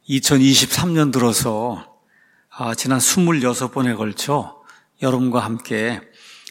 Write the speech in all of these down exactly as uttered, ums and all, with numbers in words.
이천이십삼 년 들어서 지난 스물여섯 번에 걸쳐 여러분과 함께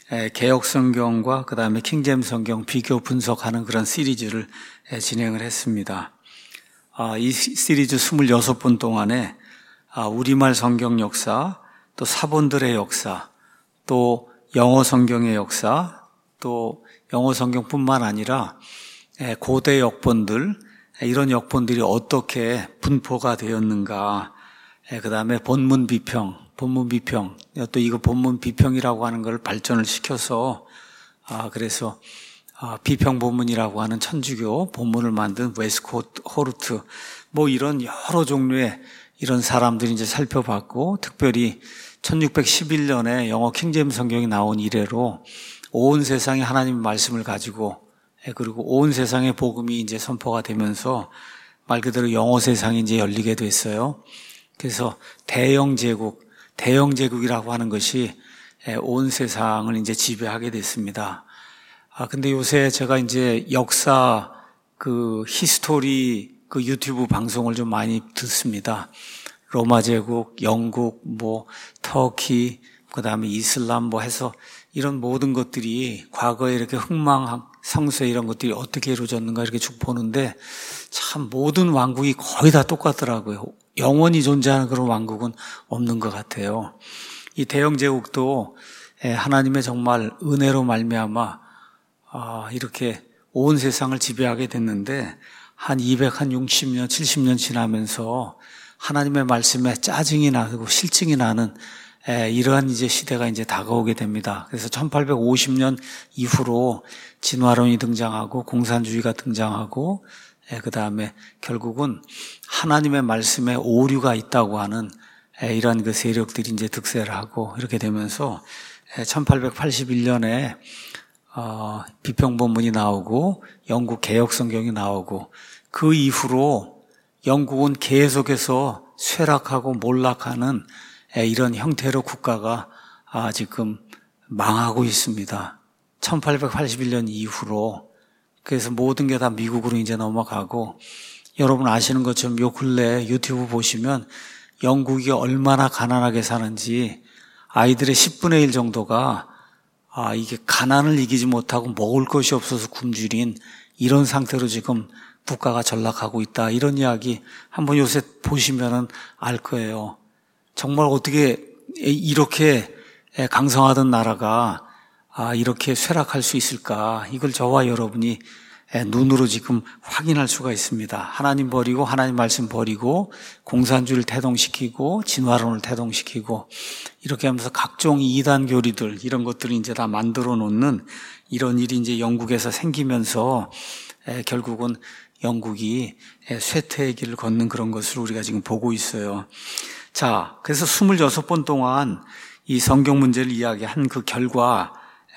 개역성경과 그 다음에 킹제임스 성경 비교 분석하는 그런 시리즈를 진행을 했습니다. 이 시리즈 스물여섯 번 동안에 우리말 성경 역사, 또 사본들의 역사, 또 영어 성경의 역사, 또 영어 성경뿐만 아니라 고대 역본들, 이런 역본들이 어떻게 분포가 되었는가, 그 다음에 본문 비평, 본문 비평, 또 이거 본문 비평이라고 하는 걸 발전을 시켜서, 아, 그래서, 아, 비평 본문이라고 하는 천주교 본문을 만든 웨스코트 호르트, 뭐 이런 여러 종류의 이런 사람들이 이제 살펴봤고, 특별히 천육백십일 년에 영어 킹제임스 성경이 나온 이래로 온 세상에 하나님의 말씀을 가지고, 그리고 온 세상의 복음이 이제 선포가 되면서 말 그대로 영어 세상이 이제 열리게 됐어요. 그래서 대영 제국, 대영 제국이라고 하는 것이 온 세상을 이제 지배하게 됐습니다. 아, 근데 요새 제가 이제 역사 그 히스토리 그 유튜브 방송을 좀 많이 듣습니다. 로마 제국, 영국, 뭐 터키, 그 다음에 이슬람 뭐 해서 이런 모든 것들이 과거에 이렇게 흥망성쇠 이런 것들이 어떻게 이루어졌는가 이렇게 쭉 보는데 참 모든 왕국이 거의 다 똑같더라고요. 영원히 존재하는 그런 왕국은 없는 것 같아요. 이 대영 제국도 하나님의 정말 은혜로 말미암아 이렇게 온 세상을 지배하게 됐는데 한 이백육십 년, 칠십 년 지나면서 하나님의 말씀에 짜증이 나고 실증이 나는 이러한 이제 시대가 이제 다가오게 됩니다. 그래서 천팔백오십 년 이후로 진화론이 등장하고 공산주의가 등장하고 그 다음에 결국은 하나님의 말씀에 오류가 있다고 하는 이러한 그 세력들이 이제 득세를 하고 이렇게 되면서 천팔백팔십일 년에 어, 비평본문이 나오고 영국 개역성경이 나오고 그 이후로 영국은 계속해서 쇠락하고 몰락하는 이런 형태로 국가가 지금 망하고 있습니다. 천팔백팔십일 년 이후로. 그래서 모든 게 다 미국으로 이제 넘어가고, 여러분 아시는 것처럼 요 근래 유튜브 보시면 영국이 얼마나 가난하게 사는지 아이들의 십분의 일 정도가 아, 이게 가난을 이기지 못하고 먹을 것이 없어서 굶주린 이런 상태로 지금 국가가 전락하고 있다. 이런 이야기 한번 요새 보시면은 알 거예요. 정말 어떻게 이렇게 강성하던 나라가 이렇게 쇠락할 수 있을까? 이걸 저와 여러분이 눈으로 지금 확인할 수가 있습니다. 하나님 버리고 하나님 말씀 버리고 공산주의를 태동시키고 진화론을 태동시키고 이렇게 하면서 각종 이단 교리들 이런 것들을 이제 다 만들어 놓는 이런 일이 이제 영국에서 생기면서 결국은 영국이 쇠퇴의 길을 걷는 그런 것을 우리가 지금 보고 있어요. 자, 그래서 스물여섯 번 동안 이 성경 문제를 이야기한 그 결과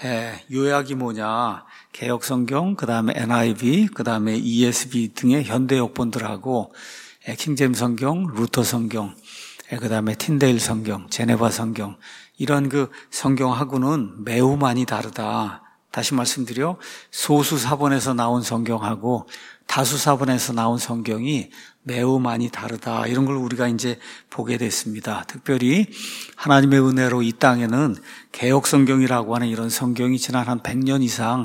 요약이 뭐냐, 개역성경, 그 다음에 엔 아이 브이, 그 다음에 이 에스 비 등의 현대 역본들하고 킹제임스 성경, 루터 성경, 그 다음에 틴데일 성경, 제네바 성경 이런 그 성경하고는 매우 많이 다르다. 다시 말씀드려 소수 사본에서 나온 성경하고 다수 사본에서 나온 성경이 매우 많이 다르다. 이런 걸 우리가 이제 보게 됐습니다. 특별히 하나님의 은혜로 이 땅에는 개역성경이라고 하는 이런 성경이 지난 한 백 년 이상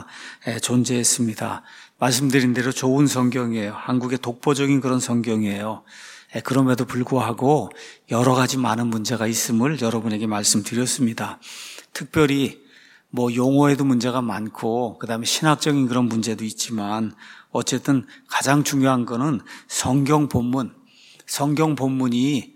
존재했습니다. 말씀드린 대로 좋은 성경이에요. 한국의 독보적인 그런 성경이에요. 그럼에도 불구하고 여러 가지 많은 문제가 있음을 여러분에게 말씀드렸습니다. 특별히 뭐 용어에도 문제가 많고 그다음에 신학적인 그런 문제도 있지만 어쨌든 가장 중요한 거는 성경 본문, 성경 본문이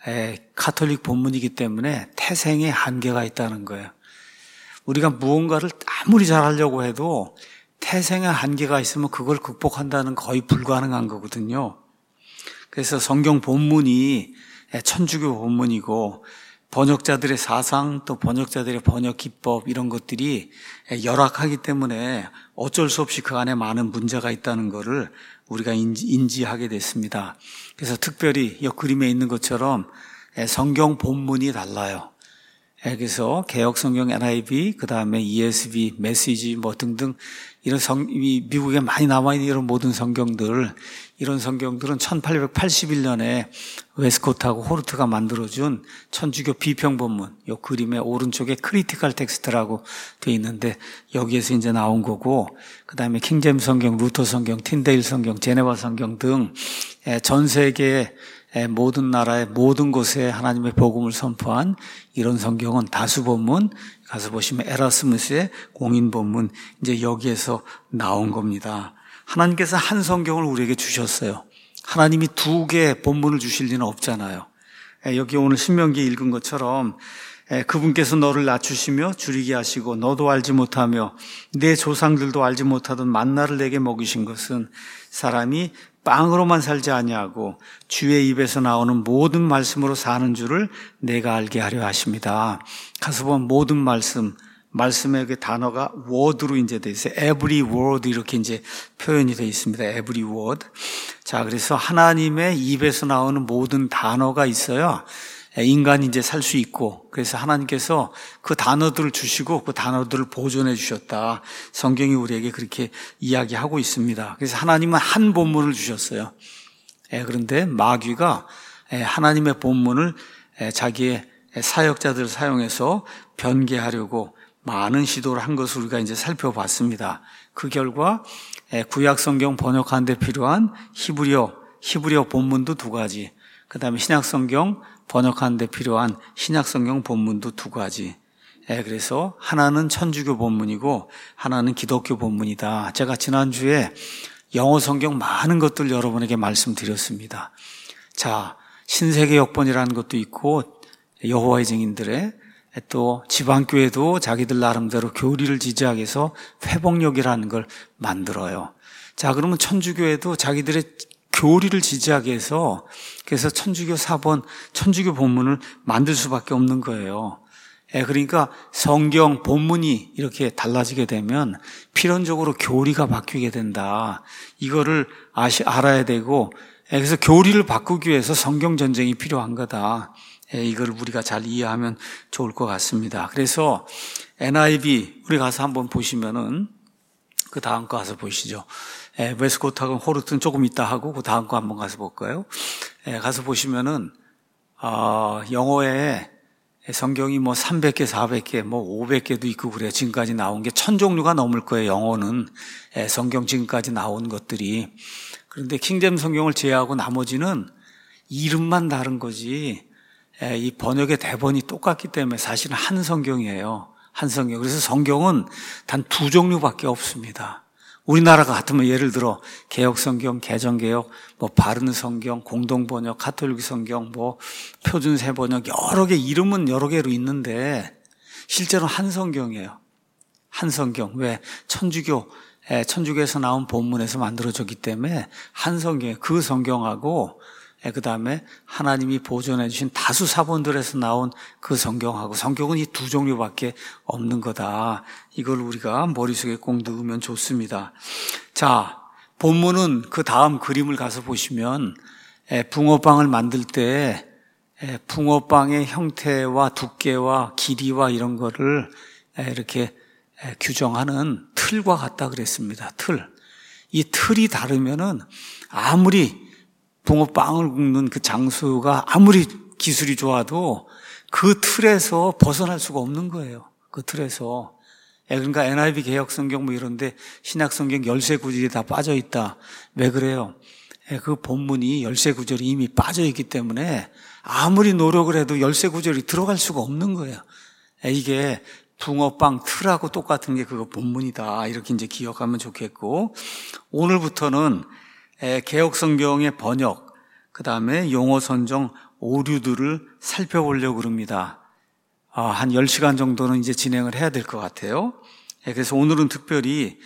카톨릭 본문이기 때문에 태생의 한계가 있다는 거예요. 우리가 무언가를 아무리 잘하려고 해도 태생의 한계가 있으면 그걸 극복한다는 거의 불가능한 거거든요. 그래서 성경 본문이 천주교 본문이고 번역자들의 사상 또 번역자들의 번역 기법 이런 것들이 열악하기 때문에 어쩔 수 없이 그 안에 많은 문제가 있다는 것을 우리가 인지하게 됐습니다. 그래서 특별히 이 그림에 있는 것처럼 성경 본문이 달라요. 그래서 개혁성경 엔 아이 비, 그 다음에 이 에스 비, 메시지 뭐 등등 이런 성, 미국에 많이 남아있는 이런 모든 성경들, 이런 성경들은 천팔백팔십일 년에 웨스코트하고 호르트가 만들어준 천주교 비평본문, 이 그림의 오른쪽에 크리티컬 텍스트라고 되어 있는데 여기에서 이제 나온 거고, 그 다음에 킹제임스 성경, 루터 성경, 틴데일 성경, 제네바 성경 등 전 세계의 모든 나라의 모든 곳에 하나님의 복음을 선포한 이런 성경은 다수본문, 가서 보시면 에라스무스의 공인본문, 이제 여기에서 나온 겁니다. 하나님께서 한 성경을 우리에게 주셨어요. 하나님이 두 개의 본문을 주실 리는 없잖아요. 여기 오늘 신명기 읽은 것처럼 그분께서 너를 낮추시며 줄이게 하시고 너도 알지 못하며 내 조상들도 알지 못하던 만나를 내게 먹이신 것은 사람이 빵으로만 살지 아니하고 주의 입에서 나오는 모든 말씀으로 사는 줄을 내가 알게 하려 하십니다. 가서 보면 모든 말씀, 말씀의 그 단어가 word로 이제 돼 있어요. every word 이렇게 이제 표현이 돼 있습니다. every word. 자, 그래서 하나님의 입에서 나오는 모든 단어가 있어야 인간이 이제 살 수 있고, 그래서 하나님께서 그 단어들을 주시고 그 단어들을 보존해 주셨다. 성경이 우리에게 그렇게 이야기하고 있습니다. 그래서 하나님은 한 본문을 주셨어요. 그런데 마귀가 하나님의 본문을 자기의 사역자들을 사용해서 변개하려고 많은 시도를 한 것을 우리가 이제 살펴봤습니다. 그 결과 구약 성경 번역하는 데 필요한 히브리어, 히브리어 본문도 두 가지, 그 다음에 신약 성경 번역하는 데 필요한 신약 성경 본문도 두 가지. 그래서 하나는 천주교 본문이고 하나는 기독교 본문이다. 제가 지난주에 영어 성경 많은 것들 여러분에게 말씀드렸습니다. 자, 신세계 역본이라는 것도 있고 여호와의 증인들의, 또 지방교회도 자기들 나름대로 교리를 지지하기 위해서 회복력이라는 걸 만들어요. 자, 그러면 천주교회도 자기들의 교리를 지지하기 위해서 그래서 천주교 사본, 천주교 본문을 만들 수밖에 없는 거예요. 그러니까 성경 본문이 이렇게 달라지게 되면 필연적으로 교리가 바뀌게 된다. 이거를 아시, 알아야 되고, 그래서 교리를 바꾸기 위해서 성경 전쟁이 필요한 거다. 이걸 우리가 잘 이해하면 좋을 것 같습니다. 그래서 엔 아이 비 우리 가서 한번 보시면은 그 다음 거 가서 보시죠. 웨스코트하고 호르트는 조금 이따 하고 그 다음 거 한번 가서 볼까요? 가서 보시면은 어, 영어에 성경이 뭐 삼백 개, 사백 개, 뭐 오백 개도 있고 그래요. 지금까지 나온 게 천 종류가 넘을 거예요. 영어는 성경 지금까지 나온 것들이. 그런데 킹제임스 성경을 제외하고 나머지는 이름만 다른 거지 이 번역의 대본이 똑같기 때문에 사실은 한 성경이에요. 한 성경. 그래서 성경은 단 두 종류밖에 없습니다. 우리나라가 같으면 예를 들어 개혁성경, 개정개혁, 뭐 바른 성경, 공동번역, 가톨릭 성경, 뭐 표준세 번역 여러 개 이름은 여러 개로 있는데 실제로 한 성경이에요. 한 성경. 왜? 천주교, 천주교에서 나온 본문에서 만들어졌기 때문에 한 성경. 그 성경하고 그 다음에 하나님이 보존해 주신 다수 사본들에서 나온 그 성경하고 성경은 이 두 종류밖에 없는 거다. 이걸 우리가 머릿속에 꼭 넣으면 좋습니다. 자, 본문은 그 다음 그림을 가서 보시면 붕어빵을 만들 때 붕어빵의 형태와 두께와 길이와 이런 거를 이렇게 규정하는 틀과 같다 그랬습니다. 틀. 이 틀이 다르면은 아무리 붕어빵을 굽는 그 장소가 아무리 기술이 좋아도 그 틀에서 벗어날 수가 없는 거예요. 그 틀에서. 그러니까 엔 아이 비 개혁성경 뭐 이런데 신약성경 열세 구절이 다 빠져있다. 왜 그래요? 그 본문이 열세 구절이 이미 빠져있기 때문에 아무리 노력을 해도 열세 구절이 들어갈 수가 없는 거예요. 이게 붕어빵 틀하고 똑같은 게 그거 본문이다. 이렇게 이제 기억하면 좋겠고, 오늘부터는 개혁성경의 번역, 그 다음에 용어 선정 오류들을 살펴보려고 합니다. 한 열 시간 정도는 이제 진행을 해야 될 것 같아요. 그래서 오늘은 특별히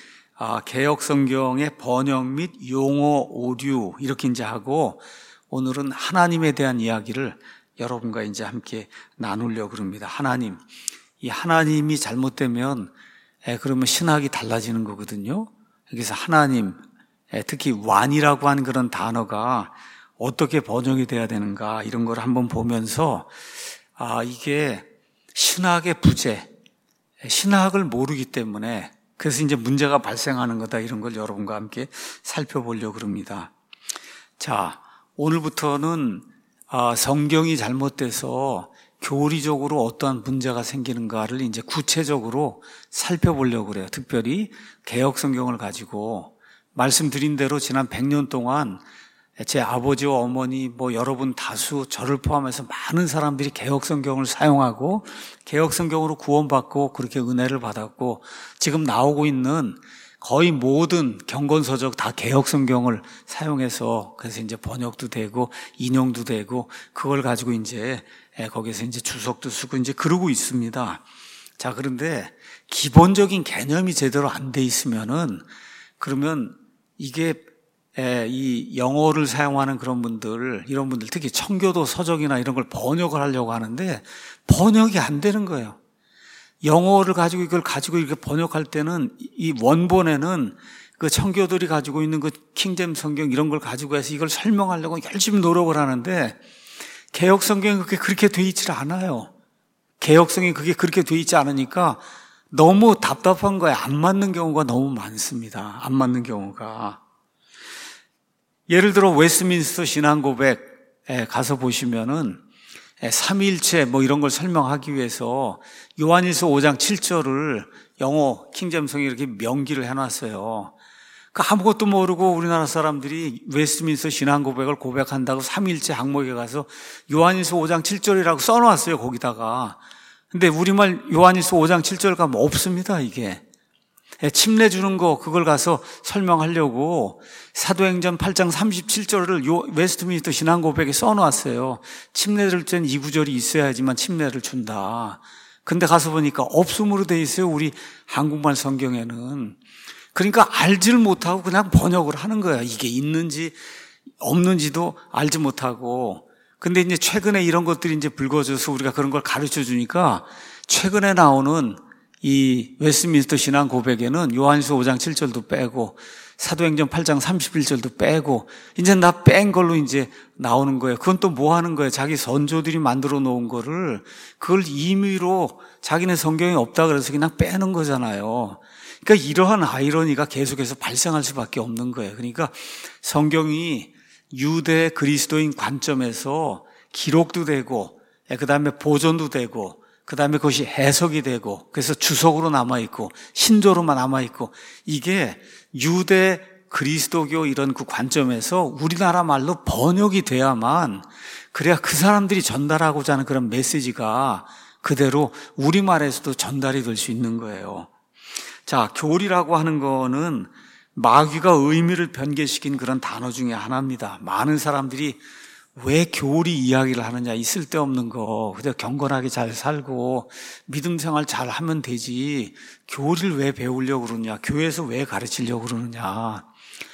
개혁성경의 번역 및 용어 오류 이렇게 이제 하고, 오늘은 하나님에 대한 이야기를 여러분과 이제 함께 나누려고 합니다. 하나님. 이 하나님이 잘못되면 그러면 신학이 달라지는 거거든요. 그래서 하나님, 특히 완이라고 하는 그런 단어가 어떻게 번역이 돼야 되는가 이런 걸 한번 보면서 아 이게 신학의 부재, 신학을 모르기 때문에 그래서 이제 문제가 발생하는 거다, 이런 걸 여러분과 함께 살펴보려고 합니다. 자, 오늘부터는 성경이 잘못돼서 교리적으로 어떠한 문제가 생기는가를 이제 구체적으로 살펴보려고 그래요. 특별히 개역 성경을 가지고 말씀드린 대로 지난 백 년 동안 제 아버지와 어머니, 뭐 여러분 다수, 저를 포함해서 많은 사람들이 개역 성경을 사용하고 개역 성경으로 구원받고 그렇게 은혜를 받았고, 지금 나오고 있는 거의 모든 경건서적 다 개역 성경을 사용해서 그래서 이제 번역도 되고 인용도 되고 그걸 가지고 이제 거기서 이제 주석도 쓰고 이제 그러고 있습니다. 자, 그런데 기본적인 개념이 제대로 안 돼 있으면은 그러면 이게 이 영어를 사용하는 그런 분들, 이런 분들 특히 청교도 서적이나 이런 걸 번역을 하려고 하는데 번역이 안 되는 거예요. 영어를 가지고 이걸 가지고 이렇게 번역할 때는 이 원본에는 그 청교도들이 가지고 있는 그 킹제임스 성경 이런 걸 가지고 해서 이걸 설명하려고 열심히 노력을 하는데 개역 성경이 그렇게 그렇게 돼 있질 않아요. 개역 성경이 그게 그렇게 돼 있지 않으니까 너무 답답한 거에 안 맞는 경우가 너무 많습니다. 안 맞는 경우가. 예를 들어 웨스트민스터 신앙고백에 가서 보시면은 삼위일체 뭐 이런 걸 설명하기 위해서 요한일서 오 장 칠 절을 영어 킹제임스 성경에 이렇게 명기를 해놨어요. 그러니까 아무것도 모르고 우리나라 사람들이 웨스트민스터 신앙고백을 고백한다고 삼위일체 항목에 가서 요한일서 오 장 칠 절이라고 써놓았어요, 거기다가. 근데 우리말 요한일서 오 장 칠 절 가면 없습니다, 이게. 침례 주는 거 그걸 가서 설명하려고 사도행전 팔 장 삼십칠 절을 요 웨스트민스터 신앙고백에 써놓았어요. 침례를 준 이 구절이 있어야지만 침례를 준다. 근데 가서 보니까 없음으로 돼 있어요, 우리 한국말 성경에는. 그러니까 알지를 못하고 그냥 번역을 하는 거야. 이게 있는지 없는지도 알지 못하고. 근데 이제 최근에 이런 것들이 이제 불거져서 우리가 그런 걸 가르쳐 주니까 최근에 나오는 이 웨스트민스터 신앙 고백에는 요한일서 오 장 칠 절도 빼고 사도행전 팔 장 삼십일 절도 빼고 이제 나 뺀 걸로 이제 나오는 거예요. 그건 또 뭐 하는 거예요? 자기 선조들이 만들어 놓은 거를 그걸 임의로 자기네 성경에 없다 그래서 그냥 빼는 거잖아요. 그러니까 이러한 아이러니가 계속해서 발생할 수밖에 없는 거예요. 그러니까 성경이 유대 그리스도인 관점에서 기록도 되고 그 다음에 보존도 되고 그 다음에 그것이 해석이 되고 그래서 주석으로 남아있고 신조로만 남아있고 이게 유대 그리스도교 이런 그 관점에서 우리나라 말로 번역이 돼야만 그래야 그 사람들이 전달하고자 하는 그런 메시지가 그대로 우리말에서도 전달이 될 수 있는 거예요. 자, 교리라고 하는 거는 마귀가 의미를 변개시킨 그런 단어 중에 하나입니다. 많은 사람들이 왜 교리 이야기를 하느냐, 이 쓸데없는 거 그냥 경건하게 잘 살고 믿음 생활 잘 하면 되지 교리를 왜 배우려고 그러냐, 교회에서 왜 가르치려고 그러느냐.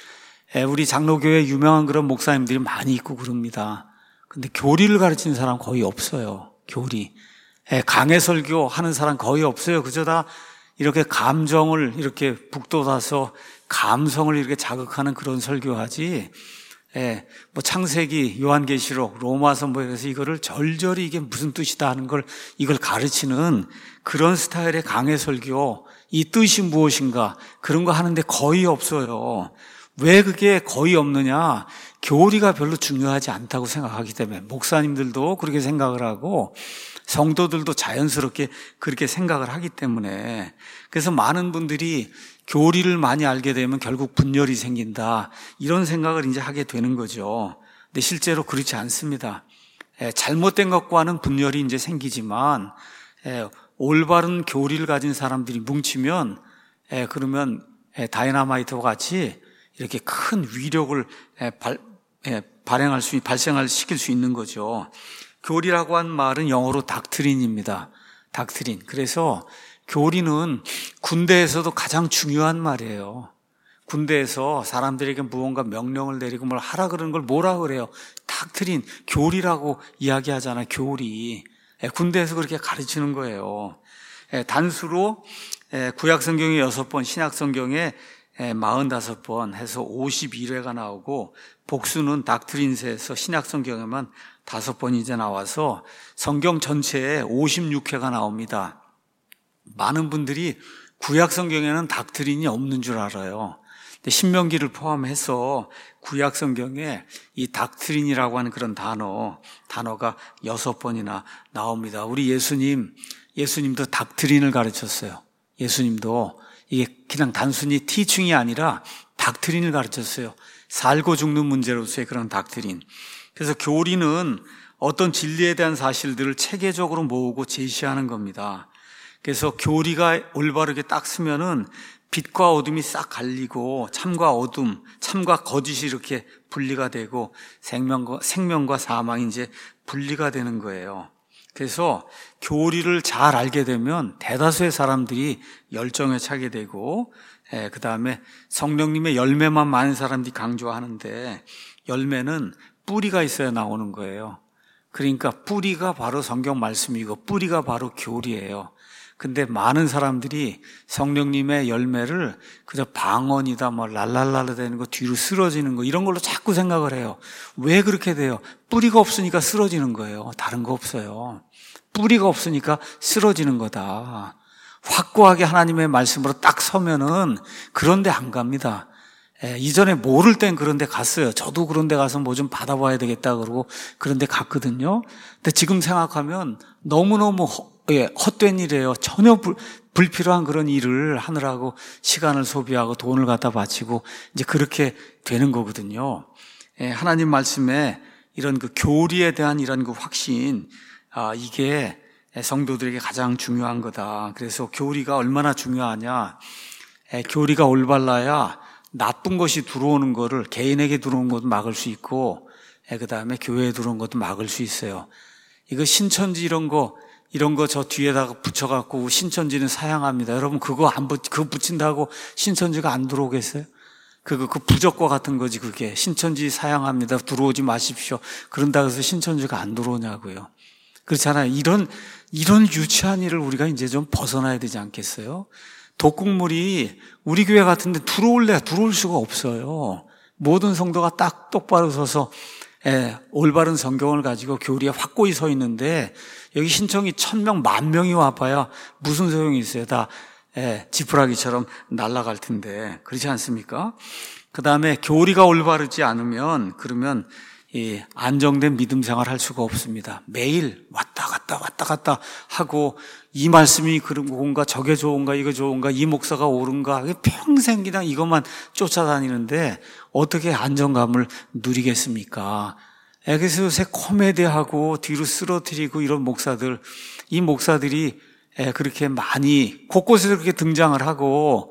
우리 장로교회 유명한 그런 목사님들이 많이 있고 그럽니다. 근데 교리를 가르치는 사람 거의 없어요. 교리 강해 설교 하는 사람 거의 없어요. 그저 다 이렇게 감정을 이렇게 북돋아서 감성을 이렇게 자극하는 그런 설교하지. 예, 뭐 창세기, 요한계시록, 로마서 뭐 이래서 이거를 절절히 이게 무슨 뜻이다 하는 걸 이걸 가르치는 그런 스타일의 강해 설교, 이 뜻이 무엇인가 그런 거 하는데 거의 없어요. 왜 그게 거의 없느냐? 교리가 별로 중요하지 않다고 생각하기 때문에 목사님들도 그렇게 생각을 하고 성도들도 자연스럽게 그렇게 생각을 하기 때문에 그래서 많은 분들이 교리를 많이 알게 되면 결국 분열이 생긴다 이런 생각을 이제 하게 되는 거죠. 근데 실제로 그렇지 않습니다. 예, 잘못된 것과는 분열이 이제 생기지만 예, 올바른 교리를 가진 사람들이 뭉치면 예, 그러면 예, 다이너마이트와 같이 이렇게 큰 위력을 예, 발, 예, 발행할 수, 발생할 시킬 수 있는 거죠. 교리라고 한 말은 영어로 닥트린입니다. 닥트린. 그래서 교리는 군대에서도 가장 중요한 말이에요. 군대에서 사람들에게 무언가 명령을 내리고 뭘 하라 그러는 걸 뭐라 그래요? 닥트린, 교리라고 이야기하잖아요. 교리. 군대에서 그렇게 가르치는 거예요. 단수로 구약 성경에 여섯 번, 신약 성경에 사십오 번 해서 오십일 회가 나오고 복수는 닥트린스에서 신약성경에만 다섯 번이 이제 나와서 성경 전체에 오십육 회가 나옵니다. 많은 분들이 구약성경에는 닥트린이 없는 줄 알아요. 근데 신명기를 포함해서 구약성경에 이 닥트린이라고 하는 그런 단어, 단어가 여섯 번이나 나옵니다. 우리 예수님, 예수님도 닥트린을 가르쳤어요. 예수님도 이게 그냥 단순히 티칭이 아니라 닥트린을 가르쳤어요. 살고 죽는 문제로서의 그런 닥트린. 그래서 교리는 어떤 진리에 대한 사실들을 체계적으로 모으고 제시하는 겁니다. 그래서 교리가 올바르게 딱 쓰면은 빛과 어둠이 싹 갈리고 참과 어둠, 참과 거짓이 이렇게 분리가 되고 생명과, 생명과 사망이 이제 분리가 되는 거예요. 그래서 교리를 잘 알게 되면 대다수의 사람들이 열정에 차게 되고, 예, 그 다음에 성령님의 열매만 많은 사람들이 강조하는데 열매는 뿌리가 있어야 나오는 거예요. 그러니까 뿌리가 바로 성경 말씀이고 뿌리가 바로 교리예요. 근데 많은 사람들이 성령님의 열매를 그저 방언이다, 뭐 랄랄랄라 되는 거, 뒤로 쓰러지는 거 이런 걸로 자꾸 생각을 해요. 왜 그렇게 돼요? 뿌리가 없으니까 쓰러지는 거예요. 다른 거 없어요. 뿌리가 없으니까 쓰러지는 거다. 확고하게 하나님의 말씀으로 딱 서면은 그런 데 안 갑니다. 예, 이전에 모를 땐 그런 데 갔어요. 저도 그런 데 가서 뭐 좀 받아봐야 되겠다 그러고 그런 데 갔거든요. 근데 지금 생각하면 너무너무 허, 예, 헛된 일이에요. 전혀 불, 불필요한 그런 일을 하느라고 시간을 소비하고 돈을 갖다 바치고 이제 그렇게 되는 거거든요. 예, 하나님 말씀에 이런 그 교리에 대한 이런 그 확신, 아, 이게 성도들에게 가장 중요한 거다. 그래서 교리가 얼마나 중요하냐. 예, 교리가 올바라야 나쁜 것이 들어오는 거를 개인에게 들어오는 것도 막을 수 있고, 예, 그 다음에 교회에 들어오는 것도 막을 수 있어요. 이거 신천지 이런 거, 이런 거 저 뒤에다가 붙여갖고 신천지는 사양합니다. 여러분 그거 안 붙, 그거 붙인다고 신천지가 안 들어오겠어요? 그거 그 부적과 같은 거지 그게. 신천지 사양합니다. 들어오지 마십시오. 그런다고 해서 신천지가 안 들어오냐고요. 그렇잖아요. 이런, 이런 유치한 일을 우리가 이제 좀 벗어나야 되지 않겠어요? 독극물이 우리 교회 같은데 들어올래? 들어올 수가 없어요. 모든 성도가 딱 똑바로 서서 예, 올바른 성경을 가지고 교리에 확고히 서 있는데 여기 신청이 천 명, 만 명이 와봐야 무슨 소용이 있어요? 다 예, 지푸라기처럼 날아갈 텐데 그렇지 않습니까? 그 다음에 교리가 올바르지 않으면 그러면 이 안정된 믿음 생활을 할 수가 없습니다. 매일 왔다 갔다 왔다 갔다 하고 이 말씀이 그런가 저게 좋은가 이거 좋은가 이 목사가 옳은가 평생 그냥 이것만 쫓아다니는데 어떻게 안정감을 누리겠습니까? 그래서 요새 코미디하고 뒤로 쓰러뜨리고 이런 목사들, 이 목사들이 그렇게 많이 곳곳에서 그렇게 등장을 하고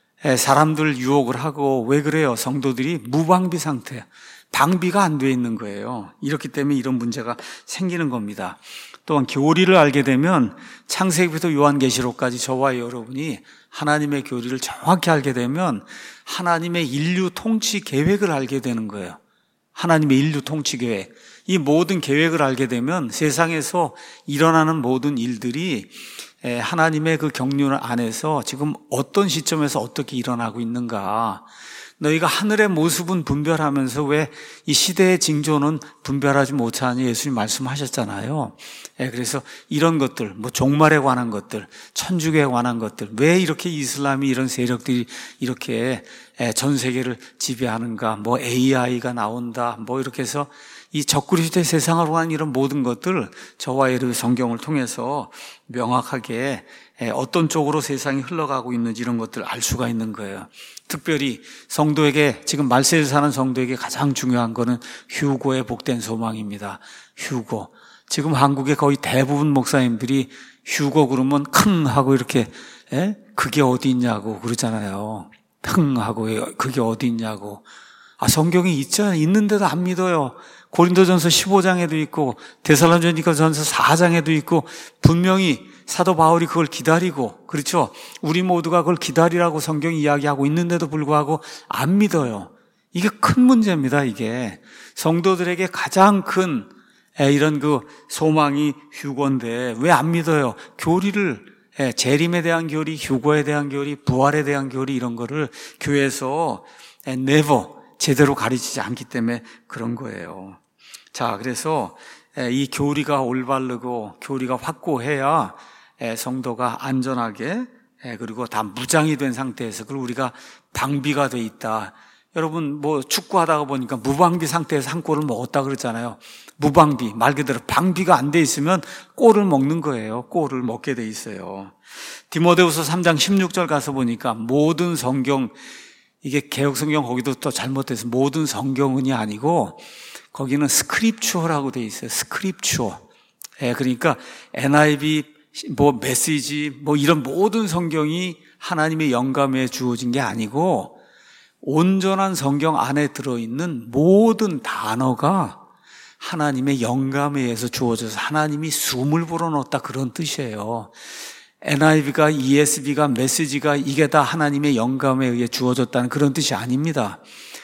사람들 유혹을 하고 왜 그래요? 성도들이 무방비 상태야. 방비가 안 돼 있는 거예요. 이렇기 때문에 이런 문제가 생기는 겁니다. 또한 교리를 알게 되면 창세기부터 요한계시록까지 저와 여러분이 하나님의 교리를 정확히 알게 되면 하나님의 인류 통치 계획을 알게 되는 거예요. 하나님의 인류 통치 계획. 이 모든 계획을 알게 되면 세상에서 일어나는 모든 일들이 하나님의 그 경륜 안에서 지금 어떤 시점에서 어떻게 일어나고 있는가. 너희가 하늘의 모습은 분별하면서 왜 이 시대의 징조는 분별하지 못하니 예수님 말씀하셨잖아요. 예, 그래서 이런 것들, 뭐 종말에 관한 것들, 천주교에 관한 것들, 왜 이렇게 이슬람이 이런 세력들이 이렇게 전 세계를 지배하는가, 뭐 에이아이가 나온다, 뭐 이렇게 해서 이 적그리스도의 세상을 보는 이런 모든 것들 저와 여러분 성경을 통해서 명확하게 어떤 쪽으로 세상이 흘러가고 있는지 이런 것들을 알 수가 있는 거예요. 특별히 성도에게 지금 말세에 사는 성도에게 가장 중요한 거는 휴고의 복된 소망입니다. 휴고. 지금 한국의 거의 대부분 목사님들이 휴고 그러면 큰 하고 이렇게 에? 그게 어디 있냐고 그러잖아요. 큰 하고 그게 어디 있냐고. 아, 성경에 있잖아요. 있는데도 안 믿어요. 고린도전서 십오 장에도 있고 데살로니가전서 사 장에도 있고 분명히 사도 바울이 그걸 기다리고, 그렇죠? 우리 모두가 그걸 기다리라고 성경이 이야기하고 있는데도 불구하고 안 믿어요. 이게 큰 문제입니다, 이게. 성도들에게 가장 큰 이런 그 소망이 휴거인데 왜 안 믿어요? 교리를 예, 재림에 대한 교리, 휴거에 대한 교리, 부활에 대한 교리 이런 거를 교회에서 never 제대로 가르치지 않기 때문에 그런 거예요. 자, 그래서 이 교리가 올바르고 교리가 확고해야 성도가 안전하게 그리고 다 무장이 된 상태에서 그리고 우리가 방비가 돼 있다. 여러분 뭐 축구하다가 보니까 무방비 상태에서 한 골을 먹었다 그러잖아요. 무방비, 말 그대로 방비가 안 돼 있으면 골을 먹는 거예요. 골을 먹게 돼 있어요. 디모데후서 삼 장 십육 절 가서 보니까 모든 성경, 이게 개혁성경 거기도 또 잘못돼서 모든 성경은이 아니고 거기는 스크립추어라고 돼 있어요. 스크립추어. 예, 그러니까 엔아이브이, 뭐 메시지, 뭐 이런 모든 성경이 하나님의 영감에 주어진 게 아니고 온전한 성경 안에 들어있는 모든 단어가 하나님의 영감에 의해서 주어져서 하나님이 숨을 불어넣었다 그런 뜻이에요. 엔아이브이가 이에스비가 메시지가 이게 다 하나님의 영감에 의해 주어졌다는 그런 뜻이 아닙니다.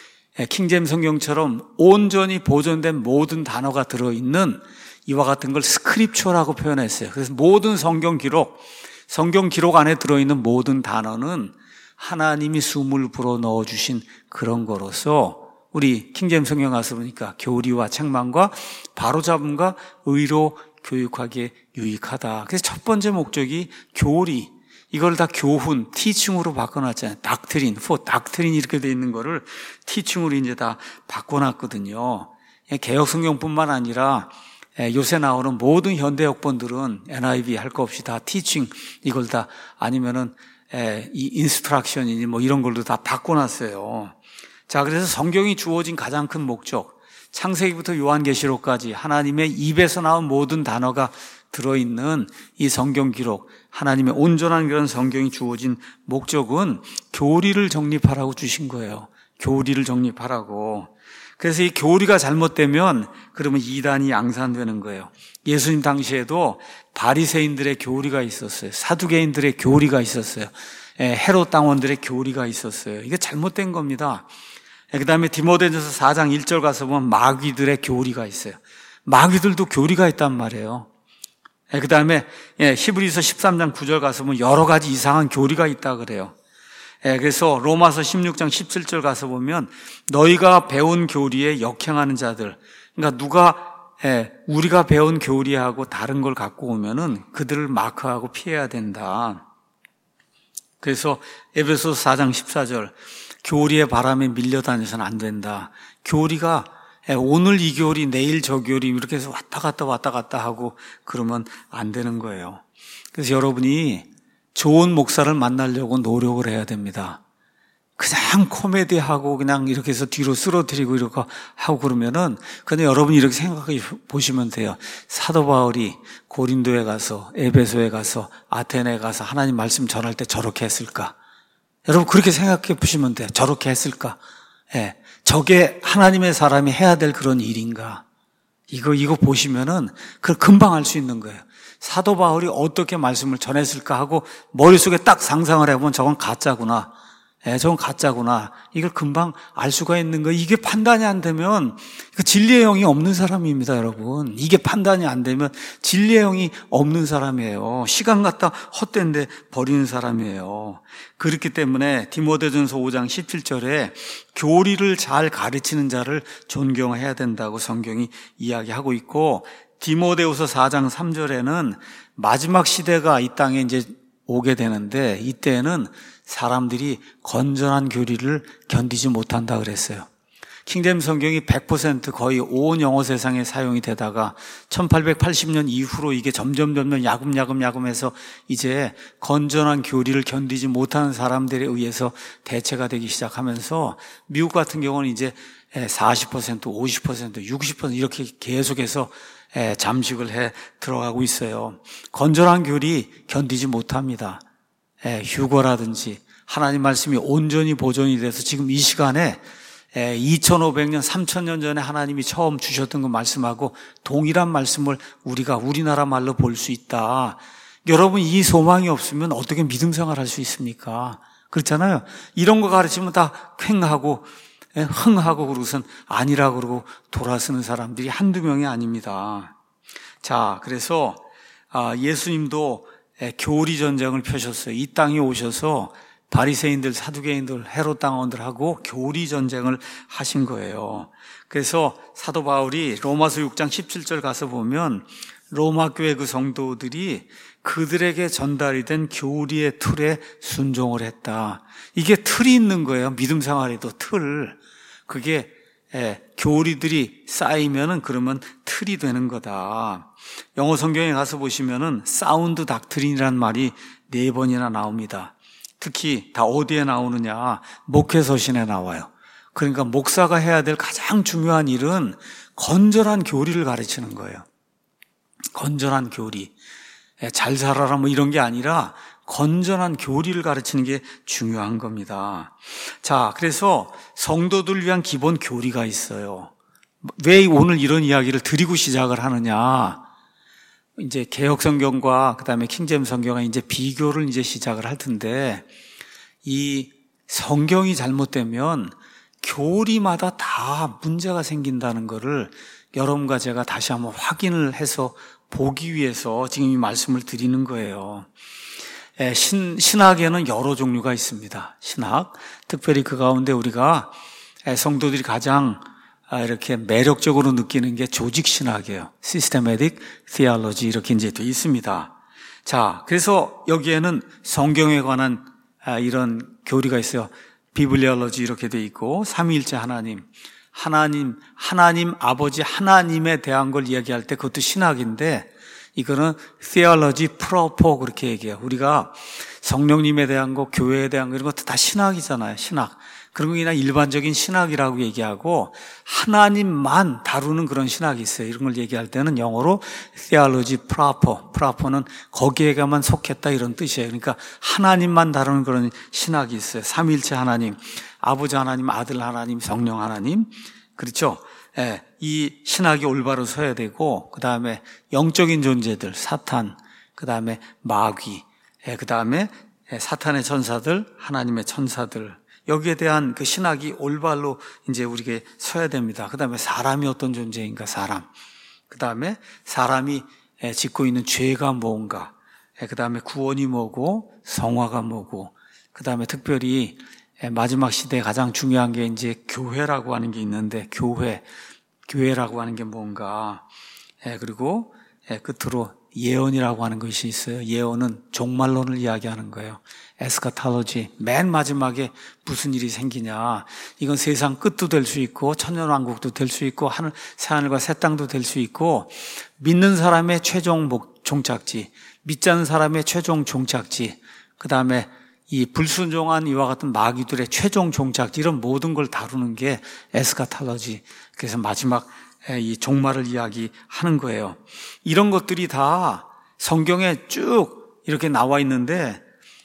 킹제임 성경처럼 온전히 보존된 모든 단어가 들어있는 이와 같은 걸 스크립처라고 표현했어요. 그래서 모든 성경 기록, 성경 기록 안에 들어있는 모든 단어는 하나님이 숨을 불어 넣어주신 그런 거로서 우리 킹제임 성경 가서 보니까 교리와 책망과 바로잡음과 의로 교육하기에 유익하다. 그래서 첫 번째 목적이 교리, 이걸 다 교훈, 티칭으로 바꿔놨잖아요. 닥트린, 포 닥트린 이렇게 돼 있는 거를 티칭으로 이제 다 바꿔놨거든요. 개혁 성경뿐만 아니라 요새 나오는 모든 현대 역본들은 엔아이브이 할 거 없이 다 티칭, 이걸 다 아니면은 이 인스트럭션이니 뭐 이런 걸로 다 바꿔놨어요. 자, 그래서 성경이 주어진 가장 큰 목적, 창세기부터 요한계시록까지 하나님의 입에서 나온 모든 단어가 들어있는 이 성경 기록, 하나님의 온전한 그런 성경이 주어진 목적은 교리를 정립하라고 주신 거예요. 교리를 정립하라고. 그래서 이 교리가 잘못되면 그러면 이단이 양산되는 거예요. 예수님 당시에도 바리새인들의 교리가 있었어요. 사두개인들의 교리가 있었어요. 헤롯 당원들의 교리가 있었어요. 이게 잘못된 겁니다. 그 다음에 디모데전서 사 장 일 절 가서 보면 마귀들의 교리가 있어요. 마귀들도 교리가 있단 말이에요. 그 다음에 히브리서 십삼 장 구 절 가서 보면 여러 가지 이상한 교리가 있다 그래요. 그래서 로마서 십육 장 십칠 절 가서 보면 너희가 배운 교리에 역행하는 자들, 그러니까 누가 우리가 배운 교리하고 다른 걸 갖고 오면은 그들을 마크하고 피해야 된다. 그래서 에베소서 사 장 십사 절 교리의 바람에 밀려다녀서는 안 된다. 교리가 오늘 이 교리 내일 저 교리 이렇게 해서 왔다 갔다 왔다 갔다 하고 그러면 안 되는 거예요. 그래서 여러분이 좋은 목사를 만나려고 노력을 해야 됩니다. 그냥 코미디하고 그냥 이렇게 해서 뒤로 쓰러뜨리고 이렇게 하고 그러면은 그냥 여러분이 이렇게 생각해 보시면 돼요. 사도 바울이 고린도에 가서 에베소에 가서 아테네에 가서 하나님 말씀 전할 때 저렇게 했을까? 여러분 그렇게 생각해 보시면 돼요. 저렇게 했을까? 예. 저게 하나님의 사람이 해야 될 그런 일인가? 이거 이거 보시면은 그걸 금방 알 수 있는 거예요. 사도 바울이 어떻게 말씀을 전했을까 하고 머릿속에 딱 상상을 해보면 저건 가짜구나. 예, 저건 가짜구나. 이걸 금방 알 수가 있는 거예요. 이게 판단이 안 되면 진리의 영이 없는 사람입니다, 여러분. 이게 판단이 안 되면 진리의 영이 없는 사람이에요. 시간 갖다 헛된데 버리는 사람이에요. 그렇기 때문에 디모데전서 오 장 십칠 절에 교리를 잘 가르치는 자를 존경해야 된다고 성경이 이야기하고 있고, 디모데후서 사 장 삼 절에는 마지막 시대가 이 땅에 이제 오게 되는데 이때에는 사람들이 건전한 교리를 견디지 못한다 그랬어요. 킹제임 성경이 백 퍼센트 거의 온 영어 세상에 사용이 되다가 천팔백팔십 년 이후로 이게 점점 점점 야금야금 야금해서 이제 건전한 교리를 견디지 못하는 사람들에 의해서 대체가 되기 시작하면서 미국 같은 경우는 이제 사십 퍼센트, 오십 퍼센트, 육십 퍼센트 이렇게 계속해서 잠식을 해 들어가고 있어요. 건전한 교리 견디지 못합니다. 휴거라든지 하나님 말씀이 온전히 보존이 돼서 지금 이 시간에 이천오백 년, 삼천 년 전에 하나님이 처음 주셨던 그 말씀하고 동일한 말씀을 우리가 우리나라 말로 볼 수 있다. 여러분 이 소망이 없으면 어떻게 믿음 생활할 수 있습니까? 그렇잖아요. 이런 거 가르치면 다 쾌하고 흥하고 그러고선 아니라 그러고 돌아서는 사람들이 한두 명이 아닙니다. 자, 그래서 예수님도 교리 전쟁을 펴셨어요. 이 땅에 오셔서 바리새인들, 사두개인들, 헤롯 당원들하고 교리 전쟁을 하신 거예요. 그래서 사도 바울이 로마서 육 장 십칠 절 가서 보면 로마 교회 그 성도들이 그들에게 전달이 된 교리의 틀에 순종을 했다. 이게 틀이 있는 거예요. 믿음 생활에도 틀. 그게 예, 교리들이 쌓이면은 그러면 틀이 되는 거다. 영어 성경에 가서 보시면은 사운드 닥트린이라는 말이 네 번이나 나옵니다. 특히 다 어디에 나오느냐? 목회서신에 나와요. 그러니까 목사가 해야 될 가장 중요한 일은 건전한 교리를 가르치는 거예요. 건전한 교리. 잘 살아라 뭐 이런 게 아니라 건전한 교리를 가르치는 게 중요한 겁니다. 자, 그래서 성도들을 위한 기본 교리가 있어요. 왜 오늘 이런 이야기를 드리고 시작을 하느냐? 이제 개혁 성경과 그다음에 킹제임스 성경과 이제 비교를 이제 시작을 할 텐데, 이 성경이 잘못되면 교리마다 다 문제가 생긴다는 거를 여러분과 제가 다시 한번 확인을 해서 보기 위해서 지금 이 말씀을 드리는 거예요. 신, 신학에는 여러 종류가 있습니다. 신학. 특별히 그 가운데 우리가 성도들이 가장 이렇게 매력적으로 느끼는 게 조직신학이에요. Systematic Theology 이렇게 이제 되어 있습니다. 자, 그래서 여기에는 성경에 관한 이런 교리가 있어요. 비블리올로지 이렇게 되어 있고, 삼위일체 하나님, 하나님, 하나님 아버지 하나님에 대한 걸 이야기할 때 그것도 신학인데, 이거는 theology proper 그렇게 얘기해요. 우리가 성령님에 대한 거, 교회에 대한 거 이런 것도 다 신학이잖아요. 신학. 그런 거 그냥 일반적인 신학이라고 얘기하고 하나님만 다루는 그런 신학이 있어요. 이런 걸 얘기할 때는 영어로 theology proper. proper는 거기에만 속했다 이런 뜻이에요. 그러니까 하나님만 다루는 그런 신학이 있어요. 삼위일체 하나님, 아버지 하나님, 아들 하나님, 성령 하나님. 그렇죠? 예, 이 신학이 올바로 서야 되고, 그 다음에 영적인 존재들, 사탄, 그 다음에 마귀, 예, 그 다음에 사탄의 천사들, 하나님의 천사들, 여기에 대한 그 신학이 올바로 이제 우리에게 서야 됩니다. 그 다음에 사람이 어떤 존재인가, 사람. 그 다음에 사람이 짓고 있는 죄가 뭔가, 그 다음에 구원이 뭐고, 성화가 뭐고, 그 다음에 특별히 마지막 시대에 가장 중요한 게 이제 교회라고 하는 게 있는데, 교회, 교회라고 하는 게 뭔가, 그리고 끝으로 예언이라고 하는 것이 있어요. 예언은 종말론을 이야기하는 거예요. 에스카탈로지, 맨 마지막에 무슨 일이 생기냐. 이건 세상 끝도 될 수 있고 천년왕국도 될 수 있고 하늘, 새하늘과 새 땅도 될 수 있고, 믿는 사람의 최종 목, 종착지, 믿지 않는 사람의 최종 종착지, 그 다음에 이 불순종한 이와 같은 마귀들의 최종 종착지, 이런 모든 걸 다루는 게 에스카탈로지. 그래서 마지막 이 종말을 이야기하는 거예요. 이런 것들이 다 성경에 쭉 이렇게 나와 있는데,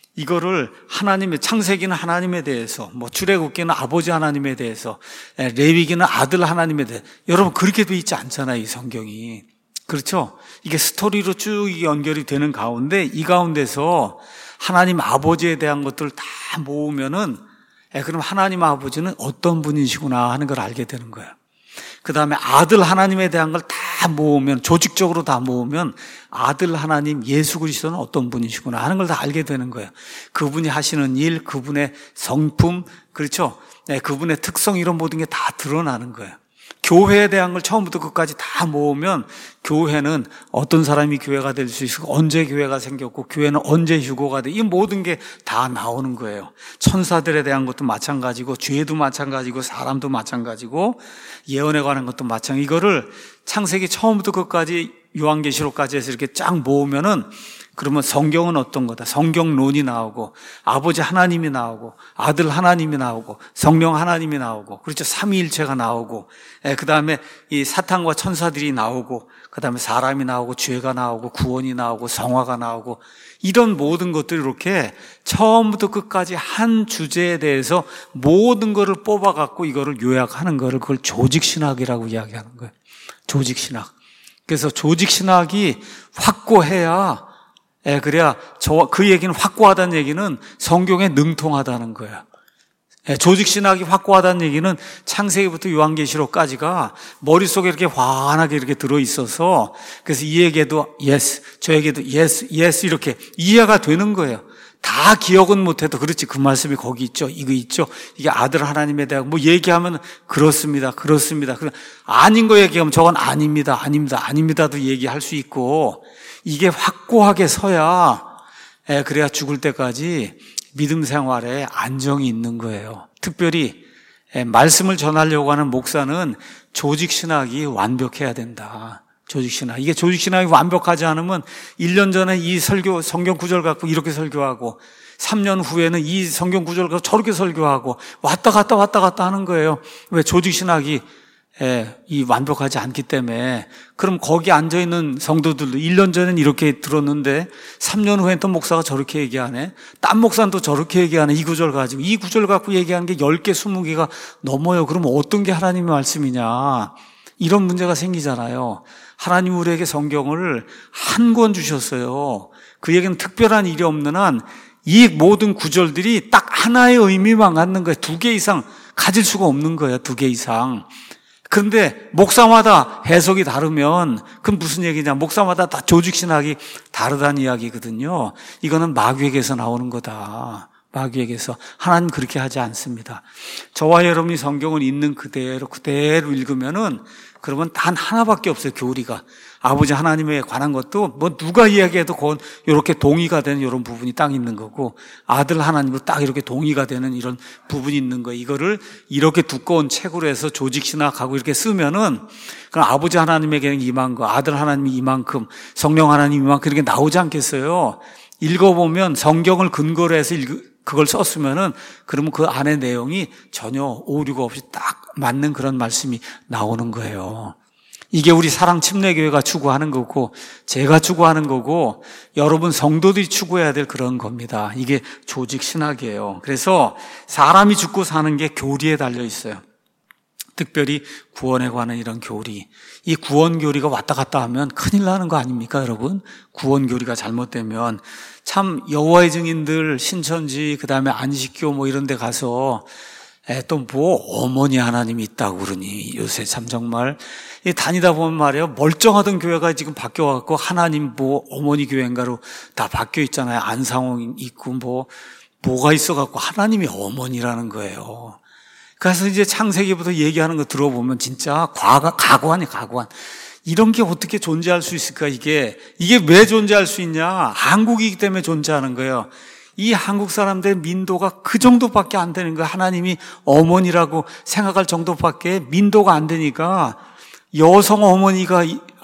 이거를 하나님의, 창세기는 하나님에 대해서, 뭐 출애굽기는 아버지 하나님에 대해서, 레위기는 아들 하나님에 대해서, 여러분 그렇게 돼 있지 않잖아요, 이 성경이. 그렇죠? 이게 스토리로 쭉 연결이 되는 가운데, 이 가운데서 하나님 아버지에 대한 것들을 다 모으면은, 그럼 하나님 아버지는 어떤 분이시구나 하는 걸 알게 되는 거예요. 그 다음에 아들 하나님에 대한 걸 다 모으면, 조직적으로 다 모으면 아들 하나님 예수 그리스도는 어떤 분이시구나 하는 걸 다 알게 되는 거예요. 그분이 하시는 일, 그분의 성품, 그렇죠? 네, 그분의 특성, 이런 모든 게 다 드러나는 거예요. 교회에 대한 걸 처음부터 끝까지 다 모으면 교회는 어떤 사람이 교회가 될 수 있고, 언제 교회가 생겼고, 교회는 언제 휴거가 돼, 이 모든 게 다 나오는 거예요. 천사들에 대한 것도 마찬가지고, 죄도 마찬가지고, 사람도 마찬가지고, 예언에 관한 것도 마찬가지고, 이거를 창세기 처음부터 끝까지 요한계시록까지 해서 이렇게 쫙 모으면은, 그러면 성경은 어떤 거다, 성경론이 나오고, 아버지 하나님이 나오고, 아들 하나님이 나오고, 성령 하나님이 나오고, 그렇죠, 삼위일체가 나오고, 그 다음에 이 사탄과 천사들이 나오고, 그 다음에 사람이 나오고, 죄가 나오고, 구원이 나오고, 성화가 나오고, 이런 모든 것들이 이렇게 처음부터 끝까지 한 주제에 대해서 모든 것을 뽑아갖고 이거를 요약하는 거를, 그걸 조직신학이라고 이야기하는 거예요. 조직신학. 그래서 조직신학이 확고해야, 예, 그래야 저, 그 얘기는, 확고하다는 얘기는 성경에 능통하다는 거예요. 조직신학이 확고하다는 얘기는 창세기부터 요한계시록까지가 머릿속에 이렇게 환하게 이렇게 들어있어서 그래서 이 얘기에도 yes, 저 얘기도 yes, yes 이렇게 이해가 되는 거예요. 다 기억은 못해도 그렇지 그 말씀이 거기 있죠. 이거 있죠. 이게 아들 하나님에 대한 뭐 얘기하면 그렇습니다. 그렇습니다. 아닌 거 얘기하면 저건 아닙니다. 아닙니다. 아닙니다도 얘기할 수 있고 이게 확고하게 서야 그래야 죽을 때까지 믿음 생활에 안정이 있는 거예요. 특별히 말씀을 전하려고 하는 목사는 조직신학이 완벽해야 된다. 조직신학. 이게 조직신학이 완벽하지 않으면 일 년 전에 이 설교, 성경 구절 갖고 이렇게 설교하고 삼 년 후에는 이 성경 구절 갖고 저렇게 설교하고 왔다 갔다 왔다 갔다 하는 거예요. 왜? 조직신학이 예, 이 완벽하지 않기 때문에. 그럼 거기 앉아있는 성도들도 일 년 전엔 이렇게 들었는데 삼 년 후엔 또 목사가 저렇게 얘기하네. 딴 목사는 또 저렇게 얘기하네. 이 구절 가지고. 이 구절 갖고 얘기하는 게 열 개, 스무 개가 넘어요. 그러면 어떤 게 하나님의 말씀이냐. 이런 문제가 생기잖아요. 하나님 우리에게 성경을 한 권 주셨어요. 그 얘기는 특별한 일이 없는 한 이 모든 구절들이 딱 하나의 의미만 갖는 거예요. 두 개 이상 가질 수가 없는 거예요. 두 개 이상. 그런데 목사마다 해석이 다르면 그건 무슨 얘기냐. 목사마다 다 조직신학이 다르다는 이야기거든요. 이거는 마귀에게서 나오는 거다. 마귀에게서. 하나님 그렇게 하지 않습니다. 저와 여러분이 성경을 있는 그대로 그대로 읽으면은 그러면 단 하나밖에 없어요. 교리가. 아버지 하나님에 관한 것도 뭐 누가 이야기해도 그건 이렇게 동의가 되는 이런 부분이 딱 있는 거고 아들 하나님도 딱 이렇게 동의가 되는 이런 부분이 있는 거예요. 이거를 이렇게 두꺼운 책으로 해서 조직신학하고 이렇게 쓰면은 그럼 아버지 하나님에게는 이만큼, 아들 하나님이 이만큼, 성령 하나님 이만큼 이렇게 나오지 않겠어요? 읽어보면 성경을 근거로 해서 읽, 그걸 썼으면은 그러면 그 안의 내용이 전혀 오류가 없이 딱 맞는 그런 말씀이 나오는 거예요. 이게 우리 사랑 침례교회가 추구하는 거고 제가 추구하는 거고 여러분 성도들이 추구해야 될 그런 겁니다. 이게 조직 신학이에요. 그래서 사람이 죽고 사는 게 교리에 달려 있어요. 특별히 구원에 관한 이런 교리. 이 구원 교리가 왔다 갔다 하면 큰일 나는 거 아닙니까, 여러분? 구원 교리가 잘못되면 참 여호와의 증인들 신천지 그다음에 안식교 뭐 이런 데 가서 또 뭐 어머니 하나님이 있다고 그러니 요새 참 정말 다니다 보면 말이에요. 멀쩡하던 교회가 지금 바뀌어갖고 하나님 뭐 어머니 교회인가로 다 바뀌어 있잖아요. 안상홍 있고 뭐 뭐가 있어갖고 하나님이 어머니라는 거예요. 그래서 이제 창세기부터 얘기하는 거 들어보면 진짜 과거, 가관이 가관. 이런 게 어떻게 존재할 수 있을까, 이게. 이게 왜 존재할 수 있냐? 한국이기 때문에 존재하는 거예요. 이 한국 사람들의 민도가 그 정도밖에 안 되는 거예요. 하나님이 어머니라고 생각할 정도밖에 민도가 안 되니까 여성 어머니가,